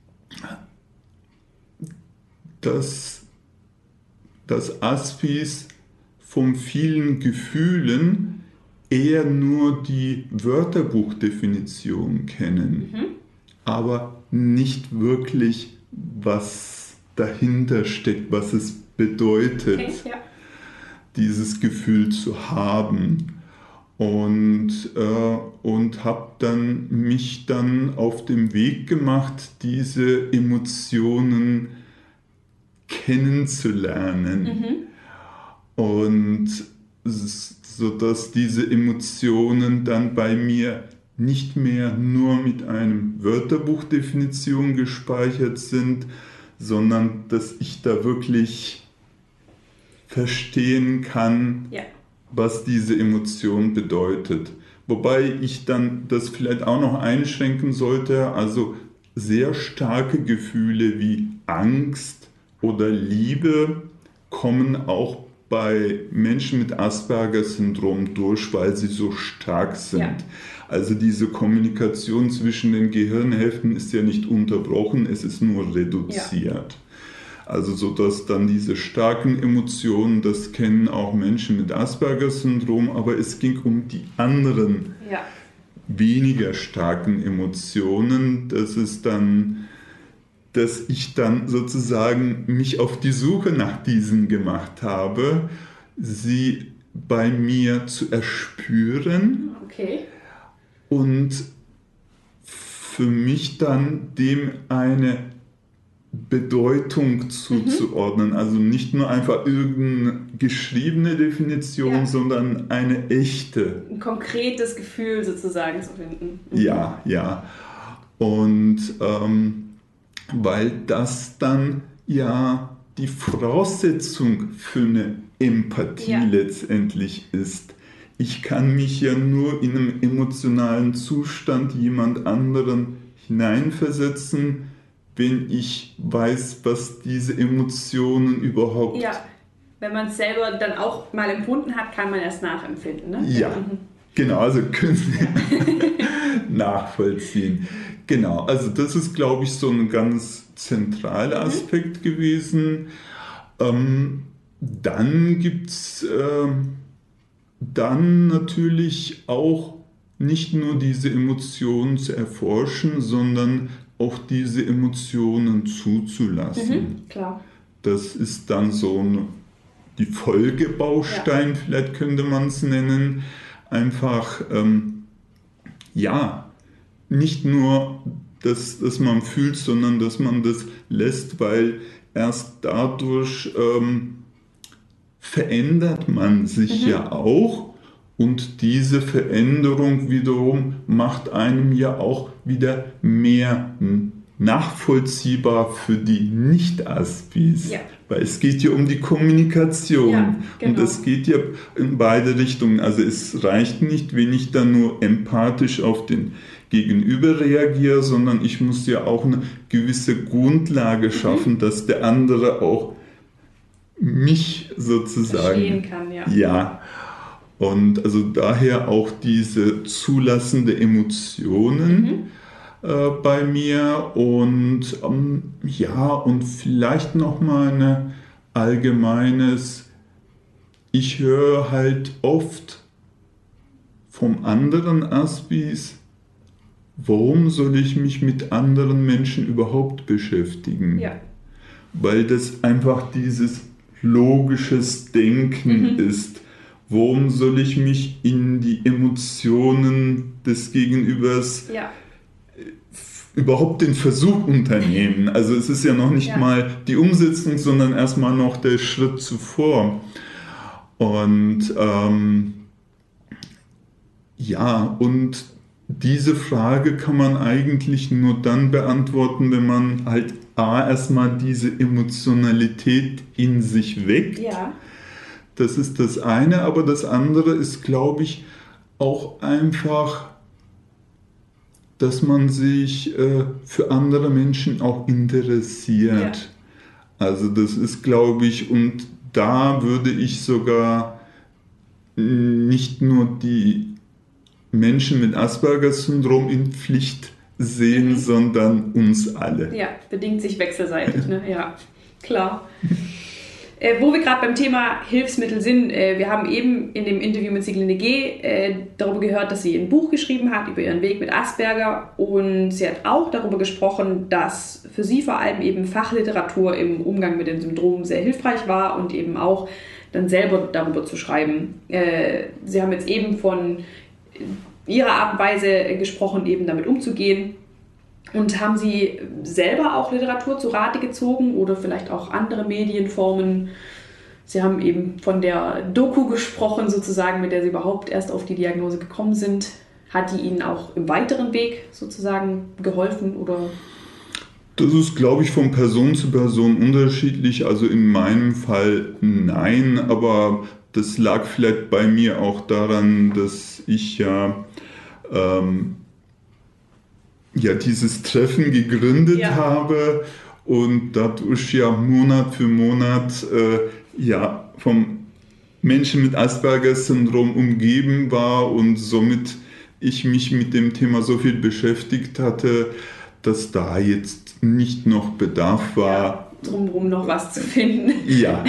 S1: dass, dass Aspis von vielen Gefühlen eher nur die Wörterbuchdefinition kennen, mhm. aber nicht wirklich, was dahinter steckt, was es bedeutet, okay, ja. dieses Gefühl zu haben. Und, äh, und habe dann mich dann auf den Weg gemacht, diese Emotionen kennenzulernen. Mhm. Und sodass diese Emotionen dann bei mir nicht mehr nur mit einem Wörterbuchdefinition gespeichert sind, sondern dass ich da wirklich verstehen kann, ja. was diese Emotion bedeutet. Wobei ich dann das vielleicht auch noch einschränken sollte, also sehr starke Gefühle wie Angst oder Liebe kommen auch bei Menschen mit Asperger-Syndrom durch, weil sie so stark sind. Ja. Also diese Kommunikation zwischen den Gehirnhälften ist ja nicht unterbrochen, es ist nur reduziert. Ja. Also so dass dann diese starken Emotionen, das kennen auch Menschen mit Asperger-Syndrom, aber es ging um die anderen ja. weniger starken Emotionen. Das ist dann, dass ich dann sozusagen mich auf die Suche nach diesen gemacht habe, sie bei mir zu erspüren.
S5: Okay.
S1: Und für mich dann dem eine Bedeutung zuzuordnen. Mhm. Also nicht nur einfach irgendeine geschriebene Definition, ja. sondern eine echte.
S5: Ein konkretes Gefühl sozusagen zu finden. Mhm.
S1: Ja, ja. Und ähm, weil das dann ja die Voraussetzung für eine Empathie ja. letztendlich ist. Ich kann mich ja nur in einem emotionalen Zustand jemand anderen hineinversetzen, wenn ich weiß, was diese Emotionen überhaupt...
S5: Ja, wenn man es selber dann auch mal empfunden hat, kann man erst nachempfinden. Ne?
S1: Ja, mhm. genau, also können Sie ja. nachvollziehen. Genau, also das ist, glaube ich, so ein ganz zentraler Aspekt mhm. gewesen. Ähm, dann gibt es... Äh, Dann natürlich auch nicht nur diese Emotionen zu erforschen, sondern auch diese Emotionen zuzulassen.
S5: Mhm, klar.
S1: Das ist dann so ein, die Folgebaustein, ja. vielleicht könnte man es nennen. Einfach, ähm, ja, nicht nur, dass, dass man fühlt, sondern dass man das lässt, weil erst dadurch... Ähm, verändert man sich mhm. ja auch und diese Veränderung wiederum macht einem ja auch wieder mehr nachvollziehbar für die Nicht-Aspis, ja. weil es geht ja um die Kommunikation ja, genau. und es geht ja in beide Richtungen. Also es reicht nicht, wenn ich dann nur empathisch auf den Gegenüber reagiere, sondern ich muss ja auch eine gewisse Grundlage schaffen, mhm. dass der andere auch mich sozusagen
S5: verstehen kann, ja.
S1: ja. Und also daher auch diese zulassende Emotionen mhm. äh, bei mir und ähm, ja, und vielleicht nochmal ein allgemeines, ich höre halt oft vom anderen Aspis, warum soll ich mich mit anderen Menschen überhaupt beschäftigen?
S5: Ja.
S1: Weil das einfach dieses logisches Denken mhm. ist. Warum soll ich mich in die Emotionen des Gegenübers
S5: ja.
S1: überhaupt den Versuch unternehmen? Also es ist ja noch nicht ja. mal die Umsetzung, sondern erstmal noch der Schritt zuvor. Und ähm, ja, und diese Frage kann man eigentlich nur dann beantworten, wenn man halt A, erstmal diese Emotionalität in sich weckt.
S5: Ja.
S1: Das ist das eine, aber das andere ist, glaube ich, auch einfach, dass man sich äh, für andere Menschen auch interessiert. Ja. Also das ist, glaube ich, und da würde ich sogar nicht nur die Menschen mit Asperger-Syndrom in Pflicht sehen, mhm. sondern uns alle.
S5: Ja, bedingt sich wechselseitig, ne? Ja, klar. Äh, wo wir gerade beim Thema Hilfsmittel sind, äh, wir haben eben in dem Interview mit Sieglinde G. Äh, darüber gehört, dass sie ein Buch geschrieben hat über ihren Weg mit Asperger und sie hat auch darüber gesprochen, dass für sie vor allem eben Fachliteratur im Umgang mit dem Syndrom sehr hilfreich war und eben auch dann selber darüber zu schreiben. Äh, sie haben jetzt eben von ihrer Art und Weise gesprochen, eben damit umzugehen. Und haben Sie selber auch Literatur zu Rate gezogen oder vielleicht auch andere Medienformen? Sie haben eben von der Doku gesprochen, sozusagen, mit der Sie überhaupt erst auf die Diagnose gekommen sind. Hat die Ihnen auch im weiteren Weg sozusagen geholfen? Oder?
S1: Das ist, glaube ich, von Person zu Person unterschiedlich. Also in meinem Fall nein, aber das lag vielleicht bei mir auch daran, dass ich ja ähm, ja dieses Treffen gegründet
S5: ja.
S1: habe und dadurch ja Monat für Monat äh, ja vom Menschen mit Asperger-Syndrom umgeben war und somit ich mich mit dem Thema so viel beschäftigt hatte, dass da jetzt nicht noch Bedarf war.
S5: Ja, drumherum noch was zu finden.
S1: Ja.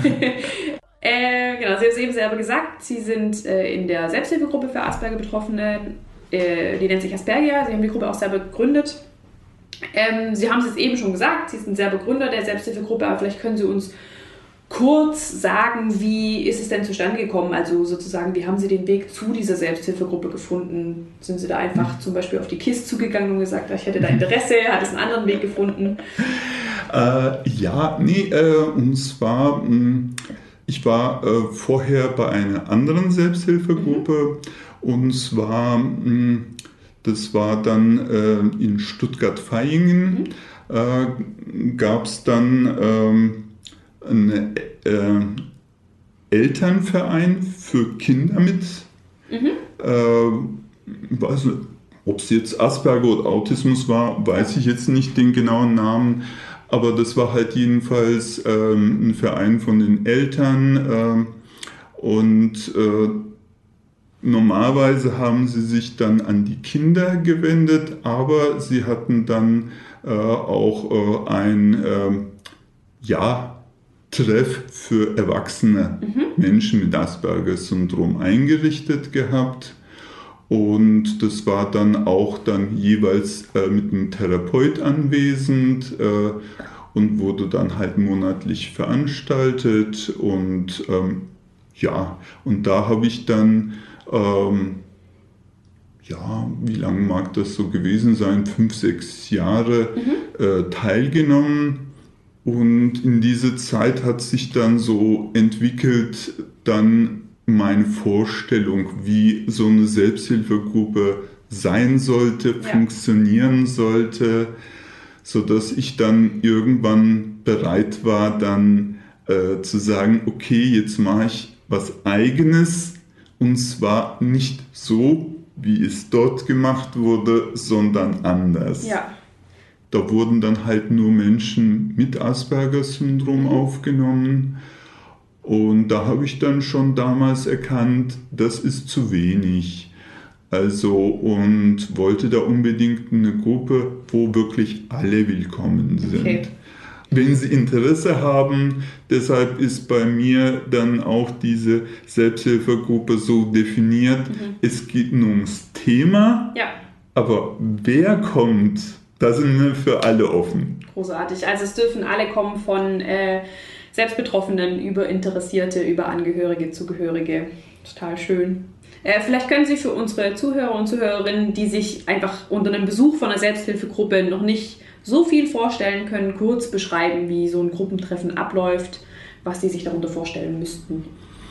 S5: äh, genau, Sie haben es eben selber gesagt, Sie sind äh, in der Selbsthilfegruppe für Asperger-Betroffene, äh, die nennt sich Aspergia, Sie haben die Gruppe auch selber gegründet. Ähm, Sie haben es jetzt eben schon gesagt, Sie sind selber Gründer der Selbsthilfegruppe, aber vielleicht können Sie uns kurz sagen, wie ist es denn zustande gekommen? Also sozusagen, wie haben Sie den Weg zu dieser Selbsthilfegruppe gefunden? Sind Sie da einfach zum Beispiel auf die K I S S zugegangen und gesagt, ich hätte da Interesse, hat es einen anderen Weg gefunden?
S1: Äh, ja, nee, äh, und zwar, mh, ich war äh, vorher bei einer anderen Selbsthilfegruppe mhm. und zwar, mh, das war dann äh, in Stuttgart-Vaihingen, mhm. äh, gab es dann ähm, einen äh, Elternverein für Kinder mit, mhm. äh, ich weiß nicht, ob es jetzt Asperger oder Autismus war, weiß ich jetzt nicht den genauen Namen, aber das war halt jedenfalls ähm, ein Verein von den Eltern äh, und äh, normalerweise haben sie sich dann an die Kinder gewendet, aber sie hatten dann äh, auch äh, ein äh, ja, Treff für erwachsene mhm. Menschen mit Asperger-Syndrom eingerichtet gehabt und das war dann auch dann jeweils äh, mit einem Therapeut anwesend äh, und wurde dann halt monatlich veranstaltet und ähm, ja, und da habe ich dann ähm, ja, wie lange mag das so gewesen sein, fünf, sechs Jahre mhm. äh, teilgenommen. Und in dieser Zeit hat sich dann so entwickelt, dann meine Vorstellung, wie so eine Selbsthilfegruppe sein sollte, ja. funktionieren sollte, sodass ich dann irgendwann bereit war, dann äh, zu sagen, okay, jetzt mache ich was Eigenes und zwar nicht so, wie es dort gemacht wurde, sondern anders.
S5: Ja.
S1: Da wurden dann halt nur Menschen mit Asperger-Syndrom mhm. aufgenommen und da habe ich dann schon damals erkannt, das ist zu wenig. Also und wollte da unbedingt eine Gruppe, wo wirklich alle willkommen sind. Okay. Wenn Sie Interesse haben, deshalb ist bei mir dann auch diese Selbsthilfegruppe so definiert, mhm. es geht nur ums Thema,
S5: ja.
S1: aber wer kommt, da sind wir für alle offen.
S5: Großartig. Also es dürfen alle kommen von äh, Selbstbetroffenen über Interessierte, über Angehörige, Zugehörige. Total schön. Äh, vielleicht können Sie für unsere Zuhörer und Zuhörerinnen, die sich einfach unter einem Besuch von einer Selbsthilfegruppe noch nicht so viel vorstellen können, kurz beschreiben, wie so ein Gruppentreffen abläuft, was Sie sich darunter vorstellen müssten.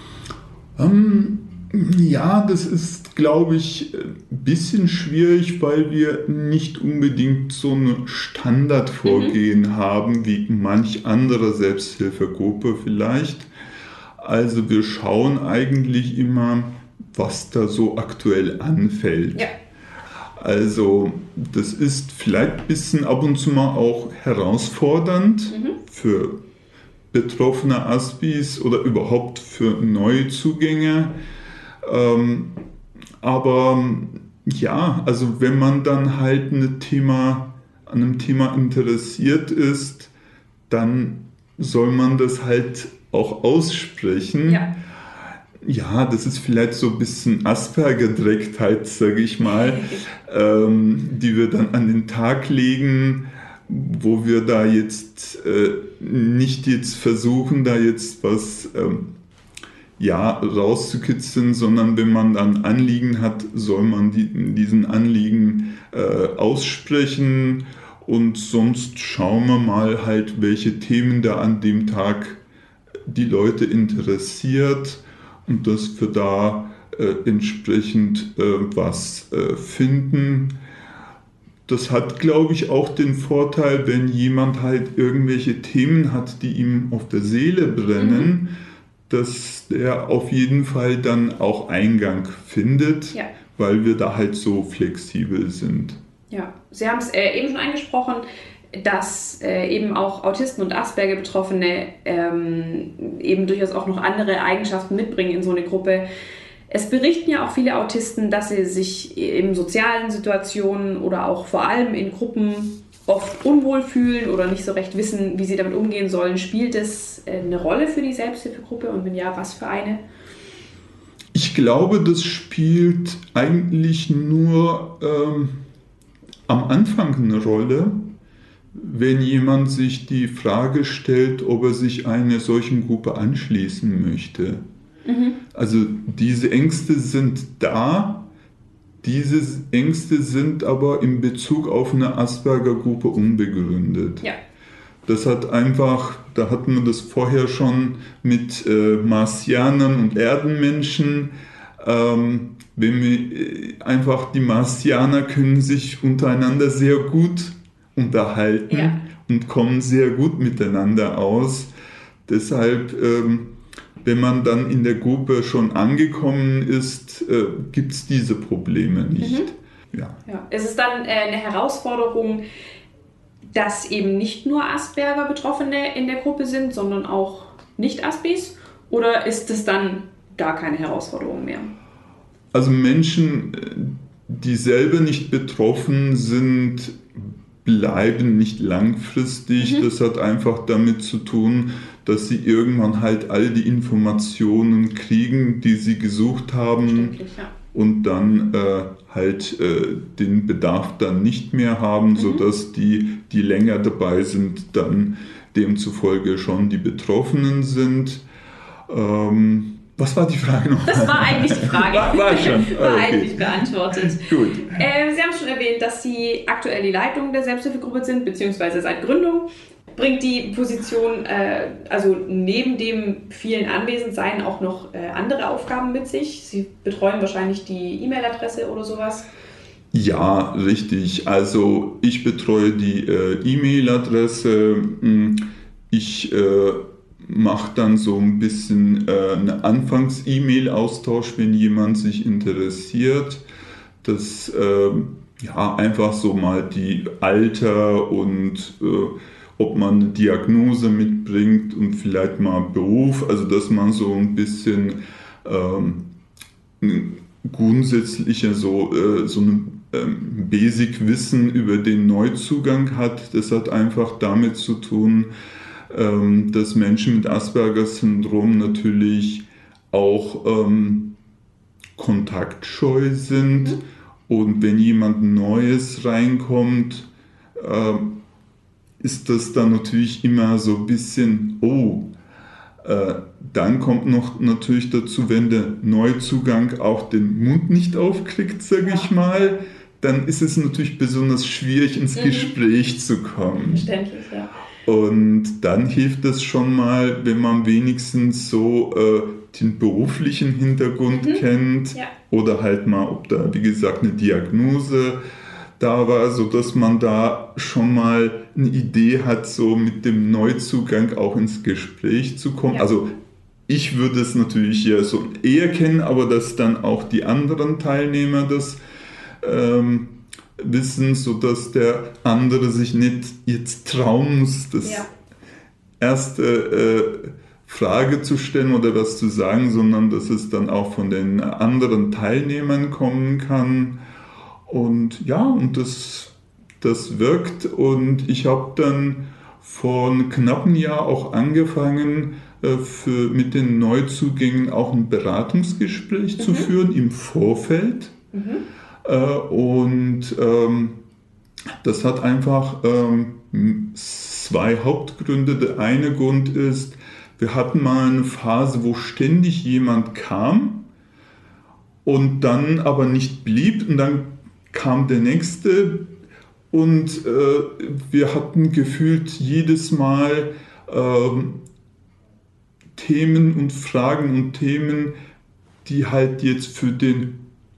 S1: Um Ja, das ist, glaube ich, ein bisschen schwierig, weil wir nicht unbedingt so ein Standardvorgehen mhm. haben, wie manch andere Selbsthilfegruppe vielleicht. Also wir schauen eigentlich immer, was da so aktuell anfällt.
S5: Ja.
S1: Also das ist vielleicht ein bisschen ab und zu mal auch herausfordernd mhm. für betroffene Aspis oder überhaupt für neue Zugänge. Ähm, aber ja, also wenn man dann halt ein Thema, an einem Thema interessiert ist, dann soll man das halt auch aussprechen.
S5: Ja,
S1: ja das ist vielleicht so ein bisschen Asperger-Drecktheit, sage ich mal, ähm, die wir dann an den Tag legen, wo wir da jetzt äh, nicht jetzt versuchen, da jetzt was ähm, ja, rauszukitzeln, sondern wenn man dann Anliegen hat, soll man die, diesen Anliegen äh, aussprechen und sonst schauen wir mal halt, welche Themen da an dem Tag die Leute interessiert und dass wir da äh, entsprechend äh, was äh, finden. Das hat, glaube ich, auch den Vorteil, wenn jemand halt irgendwelche Themen hat, die ihm auf der Seele brennen, mhm. dass der auf jeden Fall dann auch Eingang findet,
S5: ja.
S1: weil wir da halt so flexibel sind.
S5: Ja, Sie haben es äh, eben schon angesprochen, dass äh, eben auch Autisten und Asperger-Betroffene ähm, eben durchaus auch noch andere Eigenschaften mitbringen in so eine Gruppe. Es berichten ja auch viele Autisten, dass sie sich in sozialen Situationen oder auch vor allem in Gruppen oft unwohl fühlen oder nicht so recht wissen, wie sie damit umgehen sollen. Spielt es eine Rolle für die Selbsthilfegruppe und wenn ja, was für eine?
S1: Ich glaube, das spielt eigentlich nur ähm, am Anfang eine Rolle, wenn jemand sich die Frage stellt, ob er sich einer solchen Gruppe anschließen möchte. Mhm. Also diese Ängste sind da, diese Ängste sind aber in Bezug auf eine Asperger-Gruppe unbegründet. Ja. Das hat einfach, da hatten wir das vorher schon mit äh, Martianern und Erdenmenschen. Ähm, wenn wir, äh, einfach die Martianer können sich untereinander sehr gut unterhalten ja. und kommen sehr gut miteinander aus. Deshalb, ähm, wenn man dann in der Gruppe schon angekommen ist, äh, gibt es diese Probleme nicht.
S5: Mhm. Ja. Ja. Es ist dann äh, eine Herausforderung, dass eben nicht nur Asperger-Betroffene in der Gruppe sind, sondern auch Nicht-Aspis? Oder ist es dann gar keine Herausforderung mehr?
S1: Also Menschen, die selber nicht betroffen sind, bleiben nicht langfristig. Mhm. Das hat einfach damit zu tun, dass sie irgendwann halt all die Informationen kriegen, die sie gesucht haben. Ja. Und dann äh, halt äh, den Bedarf dann nicht mehr haben, mhm. sodass die, die länger dabei sind, dann demzufolge schon die Betroffenen sind. Ähm, was war die Frage noch?
S5: Das war eigentlich die Frage.
S1: War, war schon.
S5: War
S1: okay.
S5: eigentlich beantwortet.
S1: Gut.
S5: Äh, Sie haben schon erwähnt, dass Sie aktuell die Leitung der Selbsthilfegruppe sind, beziehungsweise seit Gründung. Bringt die Position, äh, also neben dem vielen Anwesendsein, auch noch äh, andere Aufgaben mit sich? Sie betreuen wahrscheinlich die E-Mail-Adresse oder sowas?
S1: Ja, richtig. Also ich betreue die äh, E-Mail-Adresse. Ich äh, mache dann so ein bisschen äh, einen Anfangs-E-Mail-Austausch, wenn jemand sich interessiert. Das äh, ja einfach so mal die Alter und äh, ob man eine Diagnose mitbringt und vielleicht mal Beruf, also dass man so ein bisschen ähm, grundsätzlicher so, äh, so ein ähm, Basic-Wissen über den Neuzugang hat. Das hat einfach damit zu tun, ähm, dass Menschen mit Asperger-Syndrom natürlich auch ähm, kontaktscheu sind. Mhm. Und wenn jemand Neues reinkommt, äh, ist das dann natürlich immer so ein bisschen, oh, äh, dann kommt noch natürlich dazu, wenn der Neuzugang auch den Mund nicht aufkriegt, sage ja. ich mal, dann ist es natürlich besonders schwierig, ins mhm. Gespräch zu kommen.
S5: Verständlich, ja.
S1: Und dann hilft es schon mal, wenn man wenigstens so äh, den beruflichen Hintergrund mhm. kennt ja. oder halt mal, ob da, wie gesagt, eine Diagnose da war, sodass man da schon mal eine Idee hat, so mit dem Neuzugang auch ins Gespräch zu kommen. Ja. Also ich würde es natürlich ja so eher kennen, aber dass dann auch die anderen Teilnehmer das ähm, wissen, sodass der andere sich nicht jetzt trauen muss, das ja. erste äh, Frage zu stellen oder was zu sagen, sondern dass es dann auch von den anderen Teilnehmern kommen kann. Und ja, und das, das wirkt. Und ich habe dann vor einem knappen Jahr auch angefangen, äh, für, mit den Neuzugängen auch ein Beratungsgespräch mhm. zu führen im Vorfeld. Mhm. Äh, und ähm, das hat einfach ähm, zwei Hauptgründe. Der eine Grund ist, wir hatten mal eine Phase, wo ständig jemand kam und dann aber nicht blieb und dann kam der nächste und äh, wir hatten gefühlt jedes Mal äh, Themen und Fragen und Themen, die halt jetzt für den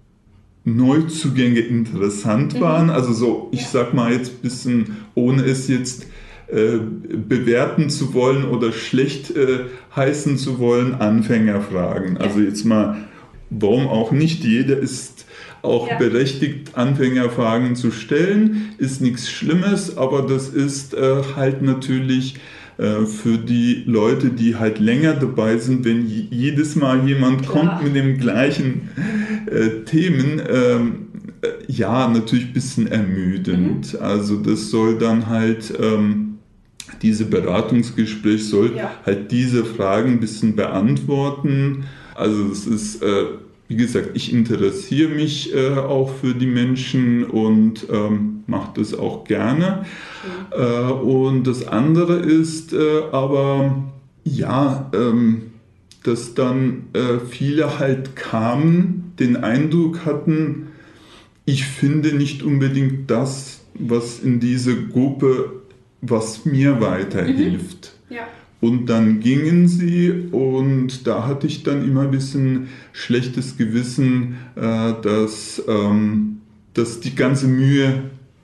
S1: Neuzugänge interessant waren. Mhm. Also so, ich sag mal jetzt ein bisschen, ohne es jetzt äh, bewerten zu wollen oder schlecht äh, heißen zu wollen, Anfängerfragen. Ja. Also jetzt mal, warum auch nicht? Jeder ist auch
S5: Ja.
S1: berechtigt, Anfängerfragen zu stellen. Ist nichts Schlimmes, aber das ist äh, halt natürlich äh, für die Leute, die halt länger dabei sind, wenn j- jedes Mal jemand
S5: Klar.
S1: kommt mit dem gleichen äh, Themen, ähm, äh, ja, natürlich ein bisschen ermüdend. Also das soll dann halt... Ähm, Diese Beratungsgespräch soll
S5: Ja.
S1: halt diese Fragen ein bisschen beantworten. Also es ist, äh, wie gesagt, ich interessiere mich äh, auch für die Menschen und ähm, mache das auch gerne. Äh, und das andere ist äh, aber, ja, ähm, dass dann äh, viele halt kamen, den Eindruck hatten, ich finde nicht unbedingt das, was in dieser Gruppe was mir weiterhilft.
S5: Ja.
S1: Und dann gingen sie und da hatte ich dann immer ein bisschen schlechtes Gewissen, äh, dass, ähm, dass die ganze Mühe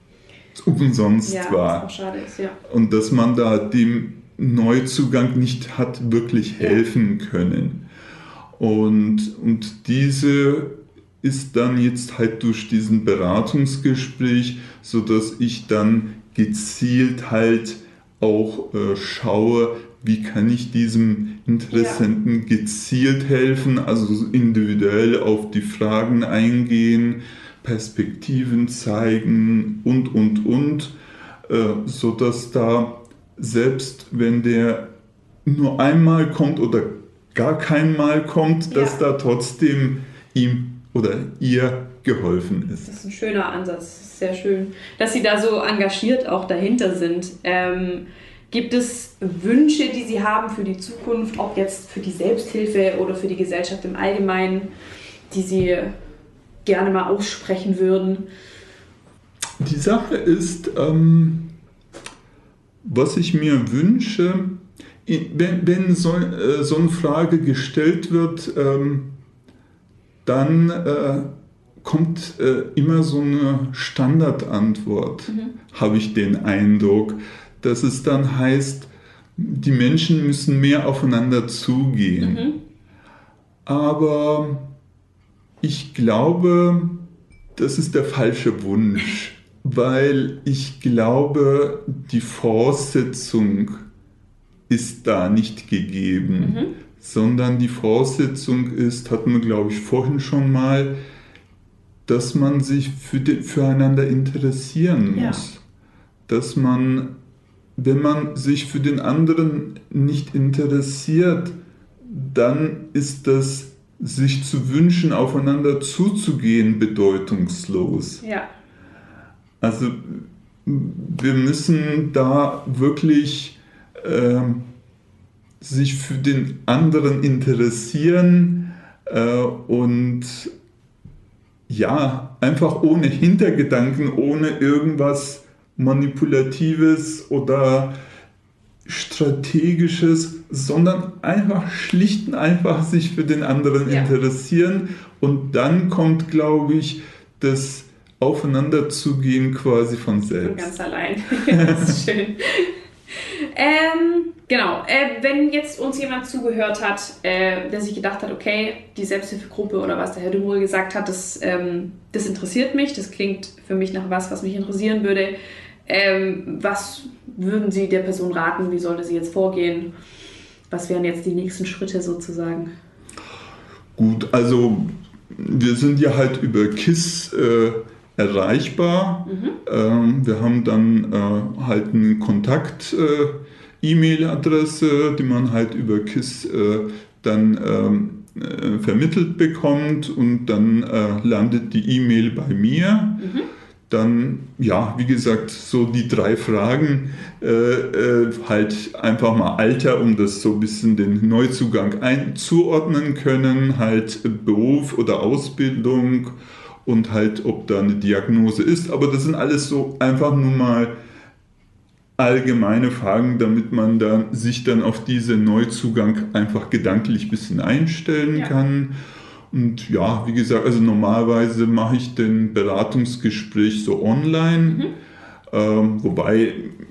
S1: umsonst
S5: Ja,
S1: war.
S5: was auch schade ist, ja.
S1: Und dass man da dem Neuzugang nicht hat wirklich helfen können. Und, und diese ist dann jetzt halt durch diesen Beratungsgespräch, sodass ich dann gezielt halt auch äh, schaue, wie kann ich diesem Interessenten ja. gezielt helfen, also individuell auf die Fragen eingehen, Perspektiven zeigen und, und, und, äh, sodass da selbst wenn der nur einmal kommt oder gar kein Mal kommt, dass ja. da trotzdem ihm oder ihr geholfen ist.
S7: Das ist ein schöner Ansatz, sehr schön, dass Sie da so engagiert auch dahinter sind. Ähm, gibt es Wünsche, die Sie haben für die Zukunft, ob jetzt für die Selbsthilfe oder für die Gesellschaft im Allgemeinen, die Sie gerne mal aussprechen würden?
S1: Die Sache ist, ähm, was ich mir wünsche, wenn, wenn so, äh, so eine Frage gestellt wird, ähm, dann äh, kommt äh, immer so eine Standardantwort, mhm. habe ich den Eindruck, dass es dann heißt, die Menschen müssen mehr aufeinander zugehen. Mhm. Aber ich glaube, das ist der falsche Wunsch, weil ich glaube, die Voraussetzung ist da nicht gegeben. Mhm. Sondern die Voraussetzung ist, hatten wir glaube ich vorhin schon mal, dass man sich für die, füreinander interessieren muss. Ja. Dass man, wenn man sich für den anderen nicht interessiert, dann ist das, sich zu wünschen, aufeinander zuzugehen, bedeutungslos.
S7: Ja.
S1: Also wir müssen da wirklich äh, sich für den anderen interessieren äh, und ja, einfach ohne Hintergedanken, ohne irgendwas Manipulatives oder Strategisches, sondern einfach schlicht und einfach sich für den anderen ja. interessieren und dann kommt, glaube ich, das Aufeinanderzugehen quasi von selbst.
S7: Von ganz allein. Das ist schön. ähm, genau, äh, wenn jetzt uns jemand zugehört hat, äh, der sich gedacht hat, okay, die Selbsthilfegruppe oder was der Herr Dumouriez gesagt hat, das, ähm, das interessiert mich, das klingt für mich nach was, was mich interessieren würde. Ähm, was würden Sie der Person raten, wie sollte sie jetzt vorgehen? Was wären jetzt die nächsten Schritte sozusagen?
S1: Gut, also wir sind ja halt über K I S äh, erreichbar. Mhm. Ähm, wir haben dann äh, halt eine Kontakt-E-Mail-Adresse, äh, die man halt über K I S äh, dann ähm, äh, vermittelt bekommt und dann äh, landet die E-Mail bei mir. Mhm. Dann, ja, wie gesagt, so die drei Fragen, äh, äh, halt einfach mal Alter, um das so ein bisschen den Neuzugang einzuordnen können, halt Beruf oder Ausbildung und halt, ob da eine Diagnose ist. Aber das sind alles so einfach nur mal allgemeine Fragen, damit man dann, sich dann auf diesen Neuzugang einfach gedanklich ein bisschen einstellen ja. kann. Und ja, wie gesagt, also normalerweise mache ich den Beratungsgespräch so online, mhm. ähm, wobei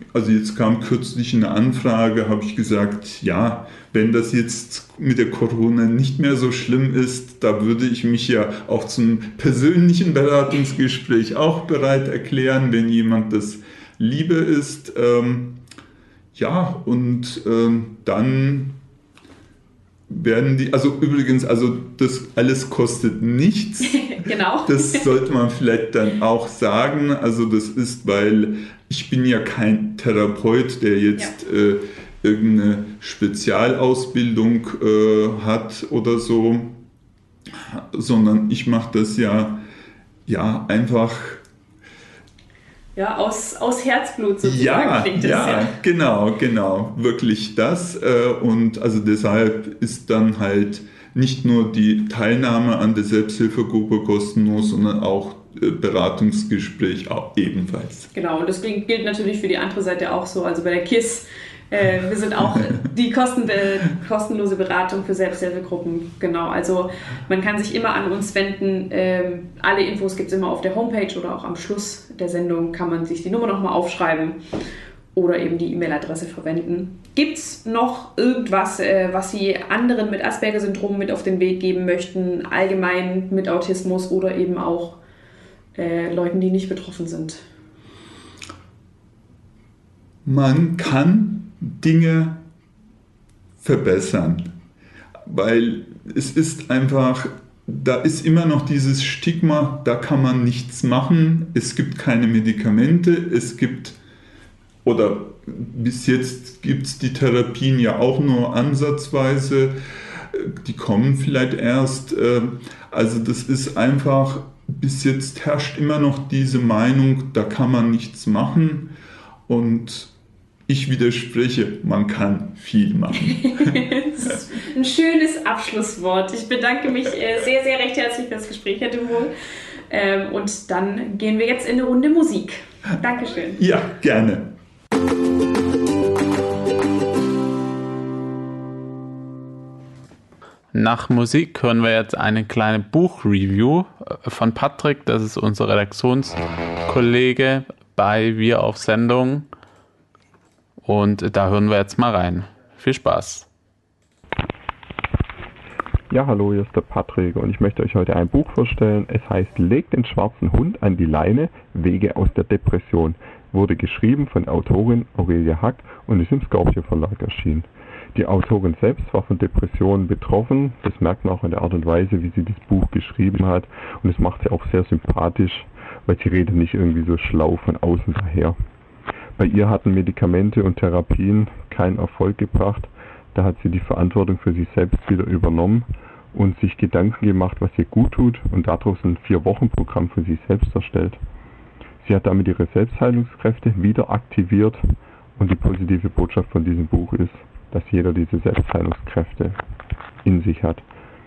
S1: also jetzt kam kürzlich eine Anfrage, habe ich gesagt, ja, wenn das jetzt mit der Corona nicht mehr so schlimm ist, da würde ich mich ja auch zum persönlichen Beratungsgespräch auch bereit erklären, wenn jemand das Liebe ist. Ähm, ja, und ähm, dann werden die, also übrigens, also das alles kostet nichts.
S7: Genau.
S1: Das sollte man vielleicht dann auch sagen. Also das ist, weil ich bin ja kein Therapeut, der jetzt ja. äh, irgendeine Spezialausbildung äh, hat oder so, sondern ich mache das ja, ja einfach...
S7: Ja, aus, aus Herzblut sozusagen
S1: ja,
S7: klingt das
S1: ja. Ja, genau, genau, wirklich das. Und also deshalb ist dann halt nicht nur die Teilnahme an der Selbsthilfegruppe kostenlos, sondern auch Beratungsgespräch auch ebenfalls.
S7: Genau, und das gilt natürlich für die andere Seite auch so. Also bei der K I S, äh, wir sind auch die kosten, kostenlose Beratung für Selbsthilfegruppen. Genau, also man kann sich immer an uns wenden. Ähm, alle Infos gibt es immer auf der Homepage oder auch am Schluss der Sendung kann man sich die Nummer nochmal aufschreiben oder eben die E-Mail-Adresse verwenden. Gibt es noch irgendwas, äh, was Sie anderen mit Asperger-Syndrom mit auf den Weg geben möchten, allgemein mit Autismus oder eben auch äh, Leuten, die nicht betroffen sind?
S1: Man kann Dinge verbessern, weil es ist einfach, da ist immer noch dieses Stigma, da kann man nichts machen, es gibt keine Medikamente, es gibt, oder bis jetzt gibt es die Therapien ja auch nur ansatzweise, die kommen vielleicht erst, also das ist einfach, bis jetzt herrscht immer noch diese Meinung, da kann man nichts machen und ich widerspreche, man kann viel machen.
S7: Das ist ein schönes Abschlusswort. Ich bedanke mich sehr, sehr recht herzlich für das Gespräch, Herr Dumoul. Und dann gehen wir jetzt in eine Runde Musik. Dankeschön.
S1: Ja, gerne.
S2: Nach Musik hören wir jetzt eine kleine Buchreview von Patrick. Das ist unser Redaktionskollege bei Wir auf Sendung. Und da hören wir jetzt mal rein. Viel Spaß.
S8: Ja, hallo, hier ist der Patrick und ich möchte euch heute ein Buch vorstellen. Es heißt Legt den schwarzen Hund an die Leine, Wege aus der Depression. Wurde geschrieben von Autorin Aurelia Hack und ist im Scorpio Verlag erschienen. Die Autorin selbst war von Depressionen betroffen. Das merkt man auch an der Art und Weise, wie sie das Buch geschrieben hat. Und das macht sie auch sehr sympathisch, weil sie redet nicht irgendwie so schlau von außen daher. Bei ihr hatten Medikamente und Therapien keinen Erfolg gebracht. Da hat sie die Verantwortung für sich selbst wieder übernommen und sich Gedanken gemacht, was ihr gut tut und daraus ein Vier-Wochen-Programm für sich selbst erstellt. Sie hat damit ihre Selbstheilungskräfte wieder aktiviert und die positive Botschaft von diesem Buch ist, dass jeder diese Selbstheilungskräfte in sich hat.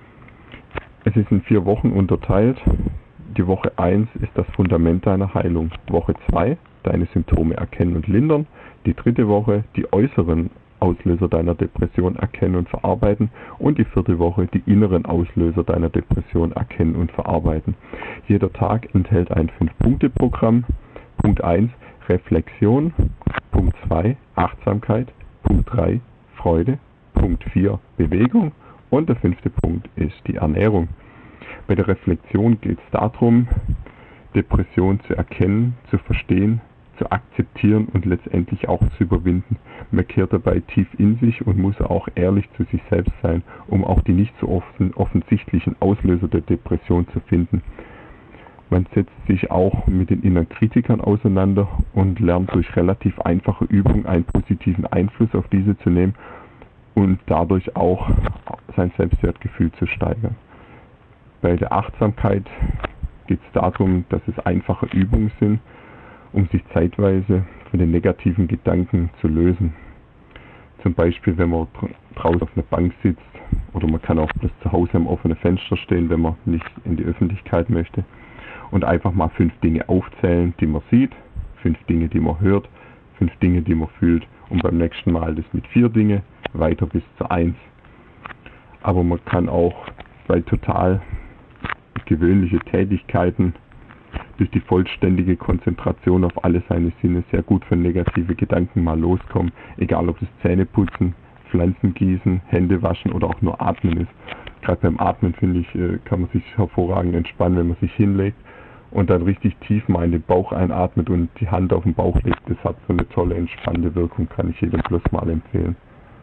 S8: Es ist in vier Wochen unterteilt. Die Woche eins ist das Fundament deiner Heilung. Woche zwei deine Symptome erkennen und lindern. Die dritte Woche die äußeren Auslöser deiner Depression erkennen und verarbeiten. Und die vierte Woche die inneren Auslöser deiner Depression erkennen und verarbeiten. Jeder Tag enthält ein fünf-Punkte-Programm. Punkt eins Reflexion. Punkt zwei Achtsamkeit. Punkt drei Freude. Punkt vier Bewegung. Und der fünfte Punkt ist die Ernährung. Bei der Reflexion geht es darum, Depression zu erkennen, zu verstehen, zu akzeptieren und letztendlich auch zu überwinden. Man kehrt dabei tief in sich und muss auch ehrlich zu sich selbst sein, um auch die nicht so offen, offensichtlichen Auslöser der Depression zu finden. Man setzt sich auch mit den inneren Kritikern auseinander und lernt durch relativ einfache Übungen einen positiven Einfluss auf diese zu nehmen und dadurch auch sein Selbstwertgefühl zu steigern. Bei der Achtsamkeit geht es darum, dass es einfache Übungen sind, um sich zeitweise von den negativen Gedanken zu lösen. Zum Beispiel, wenn man draußen auf einer Bank sitzt oder man kann auch bloß zu Hause am offenen Fenster stehen, wenn man nicht in die Öffentlichkeit möchte und einfach mal fünf Dinge aufzählen, die man sieht, fünf Dinge, die man hört, fünf Dinge, die man fühlt und beim nächsten Mal das mit vier Dinge weiter bis zu eins. Aber man kann auch bei total gewöhnliche Tätigkeiten durch die vollständige Konzentration auf alle seine Sinne sehr gut für negative Gedanken mal loskommen, egal ob es Zähneputzen, Pflanzen gießen, Hände waschen oder auch nur Atmen ist. Gerade beim Atmen, finde ich, kann man sich hervorragend entspannen, wenn man sich hinlegt und dann richtig tief mal in den Bauch einatmet und die Hand auf den Bauch legt. Das hat so eine tolle, entspannende Wirkung, kann ich jedem bloß mal empfehlen.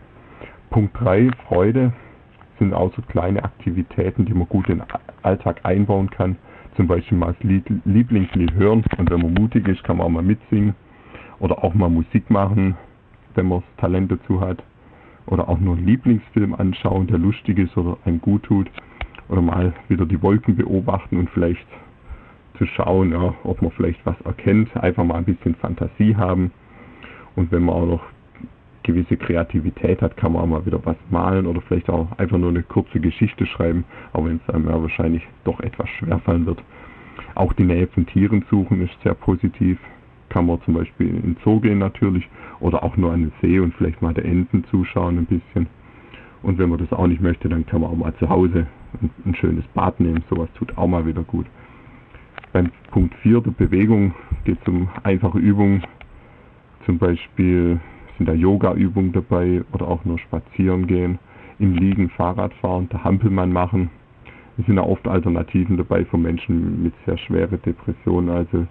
S8: Punkt drei, Freude, sind auch so kleine Aktivitäten, die man gut in den Alltag einbauen kann. Zum Beispiel mal das Lied, Lieblingslied hören und wenn man mutig ist, kann man auch mal mitsingen oder auch mal Musik machen, wenn man das Talent dazu hat. Oder auch nur einen Lieblingsfilm anschauen, der lustig ist oder einem gut tut. Oder mal wieder die Wolken beobachten und vielleicht zu schauen, ja, ob man vielleicht was erkennt. Einfach mal ein bisschen Fantasie haben. Und wenn man auch noch gewisse Kreativität hat, kann man auch mal wieder was malen oder vielleicht auch einfach nur eine kurze Geschichte schreiben, auch wenn es einem ja wahrscheinlich doch etwas schwerfallen wird. Auch die Nähe von Tieren suchen ist sehr positiv. Kann man zum Beispiel in den Zoo gehen natürlich oder auch nur an den See und vielleicht mal der Enten zuschauen ein bisschen. Und wenn man das auch nicht möchte, dann kann man auch mal zu Hause ein, ein schönes Bad nehmen. Sowas tut auch mal wieder gut. Beim Punkt vier der Bewegung geht es um einfache Übungen. Zum Beispiel sind da Yoga-Übungen dabei oder auch nur spazieren gehen, im Liegen Fahrrad fahren, der Hampelmann machen. Es sind auch oft Alternativen dabei für Menschen mit sehr schweren Depressionen. Also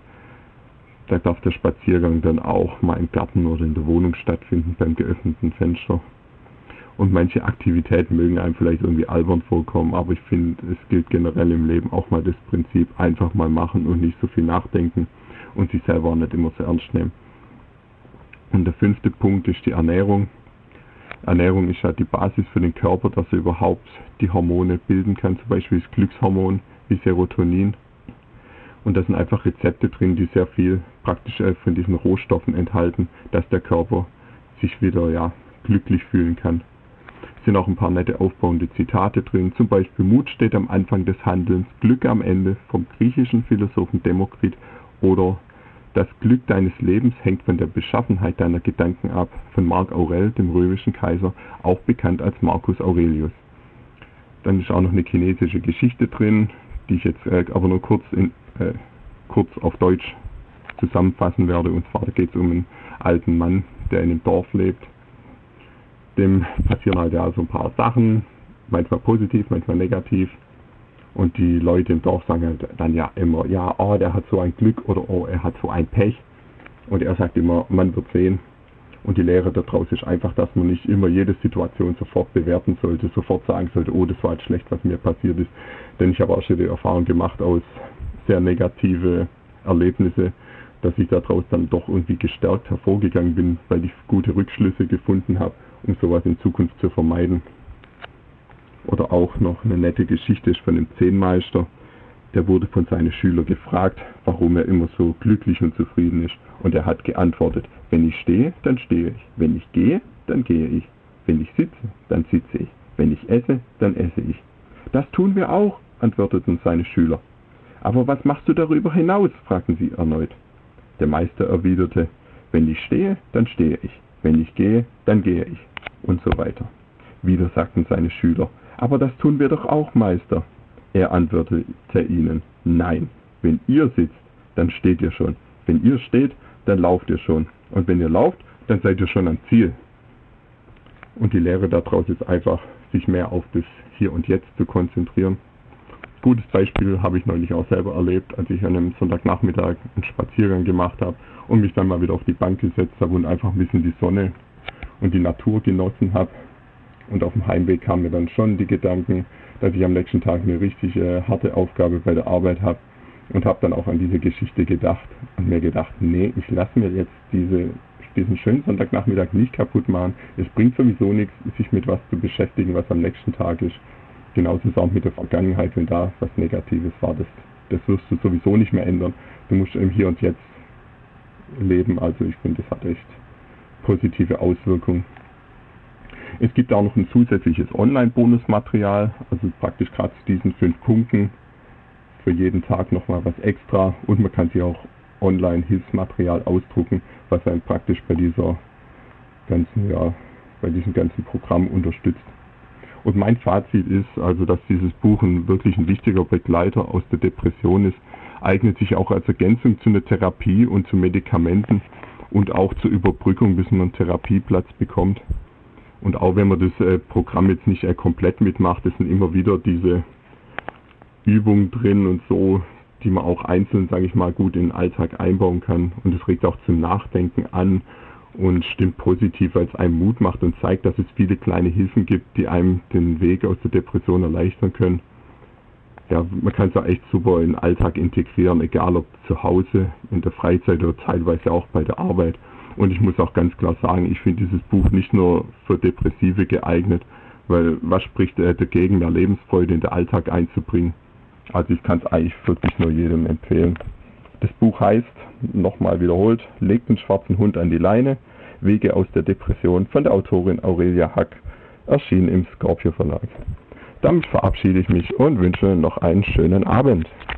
S8: da darf der Spaziergang dann auch mal im Garten oder in der Wohnung stattfinden, beim geöffneten Fenster. Und manche Aktivitäten mögen einem vielleicht irgendwie albern vorkommen, aber ich finde, es gilt generell im Leben auch mal das Prinzip, einfach mal machen und nicht so viel nachdenken und sich selber auch nicht immer so ernst nehmen. Und der fünfte Punkt ist die Ernährung. Ernährung ist ja die Basis für den Körper, dass er überhaupt die Hormone bilden kann, zum Beispiel das Glückshormon wie Serotonin. Und da sind einfach Rezepte drin, die sehr viel praktisch von diesen Rohstoffen enthalten, dass der Körper sich wieder ja, glücklich fühlen kann. Es sind auch ein paar nette aufbauende Zitate drin, zum Beispiel Mut steht am Anfang des Handelns, Glück am Ende vom griechischen Philosophen Demokrit oder das Glück deines Lebens hängt von der Beschaffenheit deiner Gedanken ab, von Marc Aurel, dem römischen Kaiser, auch bekannt als Marcus Aurelius. Dann ist auch noch eine chinesische Geschichte drin, die ich jetzt äh, aber nur kurz, in, äh, kurz auf Deutsch zusammenfassen werde. Und zwar geht es um einen alten Mann, der in einem Dorf lebt. Dem passieren halt ja so ein paar Sachen, manchmal positiv, manchmal negativ. Und die Leute im Dorf sagen halt dann ja immer, ja, oh, der hat so ein Glück oder oh, er hat so ein Pech. Und er sagt immer, man wird sehen. Und die Lehre daraus ist einfach, dass man nicht immer jede Situation sofort bewerten sollte, sofort sagen sollte, oh, das war jetzt schlecht, was mir passiert ist. Denn ich habe auch schon die Erfahrung gemacht aus sehr negative Erlebnisse, dass ich daraus dann doch irgendwie gestärkt hervorgegangen bin, weil ich gute Rückschlüsse gefunden habe, um sowas in Zukunft zu vermeiden. Oder auch noch eine nette Geschichte ist von einem Zehnmeister, der wurde von seinen Schülern gefragt, warum er immer so glücklich und zufrieden ist. Und er hat geantwortet, wenn ich stehe, dann stehe ich. Wenn ich gehe, dann gehe ich. Wenn ich sitze, dann sitze ich. Wenn ich esse, dann esse ich. Das tun wir auch, antworteten seine Schüler. Aber was machst du darüber hinaus, fragten sie erneut. Der Meister erwiderte, wenn ich stehe, dann stehe ich. Wenn ich gehe, dann gehe ich. Und so weiter. Wieder sagten seine Schüler, aber das tun wir doch auch, Meister. Er antwortete ihnen, nein, wenn ihr sitzt, dann steht ihr schon. Wenn ihr steht, dann lauft ihr schon. Und wenn ihr lauft, dann seid ihr schon am Ziel. Und die Lehre daraus ist einfach, sich mehr auf das Hier und Jetzt zu konzentrieren. Gutes Beispiel habe ich neulich auch selber erlebt, als ich an einem Sonntagnachmittag einen Spaziergang gemacht habe und mich dann mal wieder auf die Bank gesetzt habe und einfach ein bisschen die Sonne und die Natur genossen habe. Und auf dem Heimweg kamen mir dann schon die Gedanken, dass ich am nächsten Tag eine richtig äh, harte Aufgabe bei der Arbeit habe und habe dann auch an diese Geschichte gedacht und mir gedacht, nee, ich lasse mir jetzt diese, diesen schönen Sonntagnachmittag nicht kaputt machen. Es bringt sowieso nichts, sich mit was zu beschäftigen, was am nächsten Tag ist. Genauso ist es auch mit der Vergangenheit, wenn da was Negatives war, das, das wirst du sowieso nicht mehr ändern. Du musst im Hier und Jetzt leben, also ich finde, das hat echt positive Auswirkungen. Es gibt auch noch ein zusätzliches Online-Bonusmaterial, also praktisch gerade zu diesen fünf Punkten, für jeden Tag nochmal was extra und man kann sich auch Online-Hilfsmaterial ausdrucken, was einen praktisch bei dieser ganzen, ja, bei diesem ganzen Programm unterstützt. Und mein Fazit ist also, dass dieses Buch ein wirklich ein wichtiger Begleiter aus der Depression ist, eignet sich auch als Ergänzung zu einer Therapie und zu Medikamenten und auch zur Überbrückung, bis man einen Therapieplatz bekommt. Und auch wenn man das äh, Programm jetzt nicht äh, komplett mitmacht, es sind immer wieder diese Übungen drin und so, die man auch einzeln, sage ich mal, gut in den Alltag einbauen kann. Und es regt auch zum Nachdenken an und stimmt positiv, weil es einem Mut macht und zeigt, dass es viele kleine Hilfen gibt, die einem den Weg aus der Depression erleichtern können. Ja, man kann es auch echt super in den Alltag integrieren, egal ob zu Hause, in der Freizeit oder teilweise auch bei der Arbeit. Und ich muss auch ganz klar sagen, ich finde dieses Buch nicht nur für Depressive geeignet, weil was spricht äh, dagegen, mehr Lebensfreude in den Alltag einzubringen? Also ich kann es eigentlich wirklich nur jedem empfehlen. Das Buch heißt, nochmal wiederholt, Legt den schwarzen Hund an die Leine, Wege aus der Depression von der Autorin Aurelia Hack, erschienen im Scorpio Verlag. Damit verabschiede ich mich und wünsche noch einen schönen Abend.